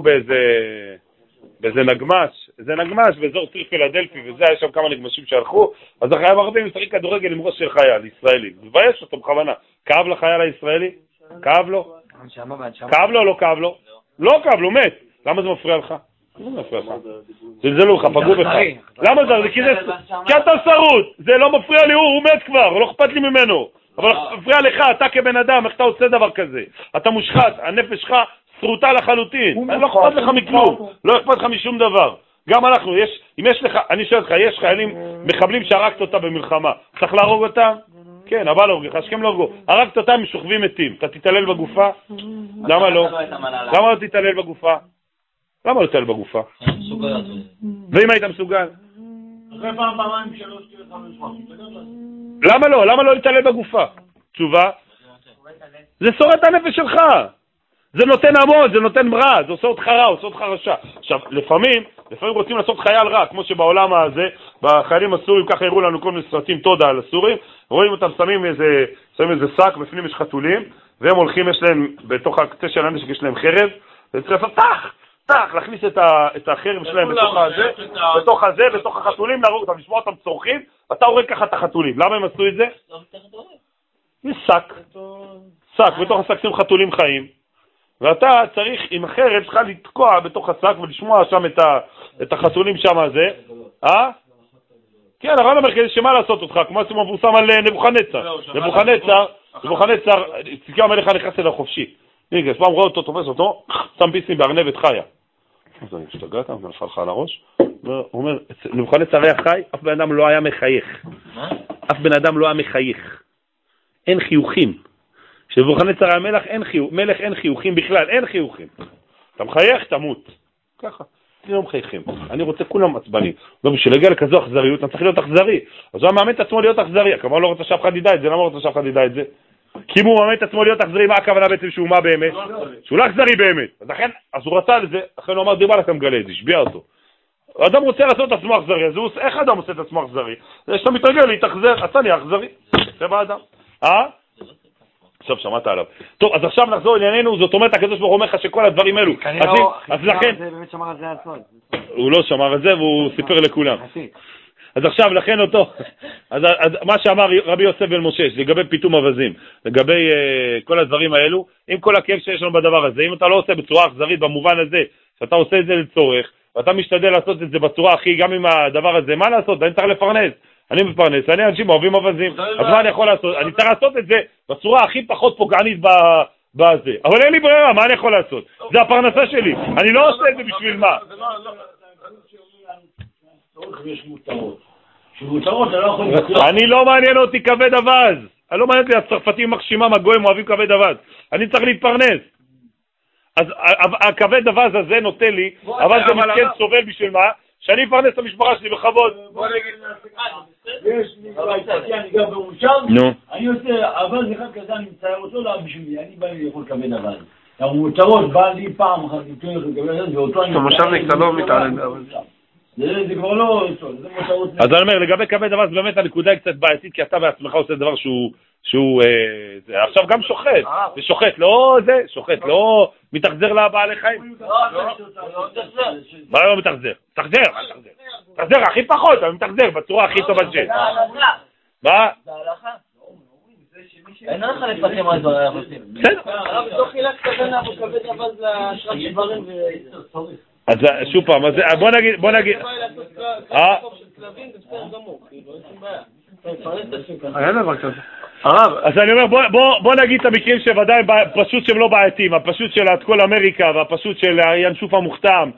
באיזה נגמש, איזה נגמש באזור ציר פילדלפי, וזה היה שם כמה נגמשים שהלכו, אז החיילים ערבים משחקים כדורגל עם ראש של חייל ישראלי. מבייש אותו בכוונה. כאב לחייל הישראלי? כאב לו? כאב לו או לא כאב לו? לא כאב לו, מת. למה זה מפריע לך? לא מפריע לך. זלזלו לך, פגעו בך. למה זה? כי אתה שרוט. זה לא מפריע לי, הוא מת כבר, לא אכפת לי ממנו. אבל מפריע לך, אתה כבן אדם, איך אתה עושה דבר כזה? אתה מושחת, הנפש שלך שרוטה לחלוטין. לא אכפת לך מכלום, לא אכפת לך משום דבר. גם אנחנו, יש, אם יש לך, אני שואל אותך, יש חיילים מחבלים שהרגת אותה במלחמה, צריך להרוג אותם? כן, אבל להרוג לך, שכם להורגו. הרגת אותם, הם שוכבים מתים. אתה תתעלל בגופה? למה לא? למה לא תתעלל בגופה? למה לא תתעלל בגופה? ואם היית מסוגל? אחרי פעם, פעמיים, שלוש, חמש, למה לא? למה לא להתעלל בגופה? תשובה? זה שורט את הנפש שלך. זה נותן המון, זה נותן רע, זה עושה אותך רע, עושה אותך רשע. עכשיו, לפעמים, לפעמים רוצים לעשות חייל רע, כמו שבעולם הזה, בחיילים הסורים, ככה הראו לנו כל מיני סרטים, תודה על הסורים, רואים אותם, שמים איזה, שמים איזה שק, בפנים יש חתולים, והם הולכים, יש להם, בתוך הקצה של הנשק יש להם חרב, וצריך לעשות טח, טח, להכניס את, ה, את החרב שלהם בתוך הזה, בתוך הזה, בתוך החתולים, להרוג אותם, לשמוע אותם צורכים, ואתה הורג ככה את החתולים. למה הם עשו את זה? זה שק, שק, בתוך השק שים חתולים חיים. ואתה צריך עם החרב שלך לתקוע בתוך השק ולשמוע שם את, ה, את החתולים שם הזה. אה? כן, הרעיון המרכזי שמה לעשות אותך, כמו שהוא מבוסם על נבוכדנצר. נבוכדנצר, נבוכדנצר, צדקיהו המלך נכנס אליו חופשי. ניגע, פעם רואה אותו, תופס אותו, שם פיסים בארנבת חיה. אז אני משתגעת, אני נפל לך על הראש. הוא אומר, נבוכדנצר היה חי, אף בן אדם לא היה מחייך. אף בן אדם לא היה מחייך. אין חיוכים. כשנבוכדנצר היה מלך, אין חיוך, מלך אין חיוכים בכלל, אין חיוכים. אתה מחייך, תמות. ככה. אני לא מחייכים. אני רוצה כולם עצבנים. לא, בשביל להגיע לכזו אכזריות, אני צריך להיות אכזרי. אז הוא מאמן את עצמו להיות אכזרי. כלומר, לא רוצה שאף אחד ידע את זה. למה לא רוצה שאף אחד ידע את זה? כי אם הוא מאמן את עצמו להיות אכזרי, מה הכוונה בעצם שהוא מה באמת? שהוא לא אכזרי באמת. אז לכן, אז הוא רצה לזה, אחרי הוא אמר, דיבה לכם גלה את זה, השביע אותו. האדם רוצה לעשות את עצמו אכזרי, אז הוא, איך אדם עושה את עצמו אכזרי? זה שאתה מתרגל להתאכזר, אתה נהיה אכזרי. זה באדם. אה? עכשיו שמעת עליו. טוב, אז עכשיו נחזור לענייננו, זאת אומרת, הקדוש ברוך הוא אומר לך שכל הדברים האלו. אז לכן... זה באמת שמר על זה הסוד. הוא לא שמר על זה, והוא סיפר לכולם. אז עכשיו, לכן אותו, אז, אז מה שאמר רבי יוסף בן משה, לגבי פיתום אווזים, לגבי uh, כל הדברים האלו, עם כל הכיף שיש לנו בדבר הזה, אם אתה לא עושה בצורה אכזרית במובן הזה, שאתה עושה את זה לצורך, ואתה משתדל לעשות את זה בצורה הכי, גם עם הדבר הזה, מה לעשות? אני צריך לפרנס. אני מפרנס, אני אנשים אוהבים אווזים, אז מה אני יכול לעשות? אני צריך לעשות את זה בצורה הכי פחות פוגענית בזה. אבל אין לי ברירה, מה אני יכול לעשות? זה הפרנסה שלי, אני לא עושה את זה בשביל מה. אני לא מעניין אותי כבד אווז, אני לא מעניין אותי, הצרפתים מחשימם, הגויים אוהבים כבד אווז, אני צריך להתפרנס. אז הכבד אווז הזה נותן לי, אבל זה מסכן סובל בשביל מה? שאני אפרנס את המשפחה שלי בכבוד. בוא נגיד, יש לי פרטי, אני גר במושב, אני עושה אווז אחד כזה, אני מצייר אותו לא בשבילי, אני בא לי לאכול כבד אווז. המוצרות בא לי פעם אחת יותר לכבד אווז, ואותו אני... אתה מושבניק, אתה לא מתעלם אווז. זה כבר לא... אז אני אומר, לגבי כבד אווז, באמת הנקודה היא קצת בעייתית, כי אתה בעצמך עושה דבר שהוא... שהוא עכשיו גם שוחט, זה שוחט, לא זה, שוחט, לא מתחזר לבעלי חיים. מה לא מתחזר? תחזר, תחזר, הכי פחות, אבל מתחזר בצורה הכי טובה שיש. מה? זה הלכה. אין לך לפתח מה הדברים אנחנו עושים. בסדר. הרב לא חילק כוונה וכבד אווז לשרק שברים ו... אז שוב פעם, בוא נגיד, בוא נגיד... אז אני אומר, בוא נגיד את המקרים שוודאי פשוט שהם לא בעייתיים, הפשוט של כל אמריקה והפשוט של ינשוף המוכתם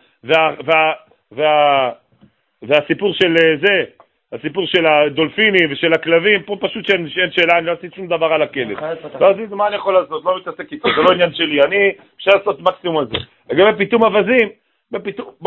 והסיפור של זה, הסיפור של הדולפינים ושל הכלבים, פה פשוט שאין שאלה, אני לא עשיתי שום דבר על הכלב. לא עשיתי מה אני יכול לעשות, לא מתעסק איתו, זה לא עניין שלי, אני אפשר לעשות מקסימום על זה. לגבי פיתום אווזים, בפיתום...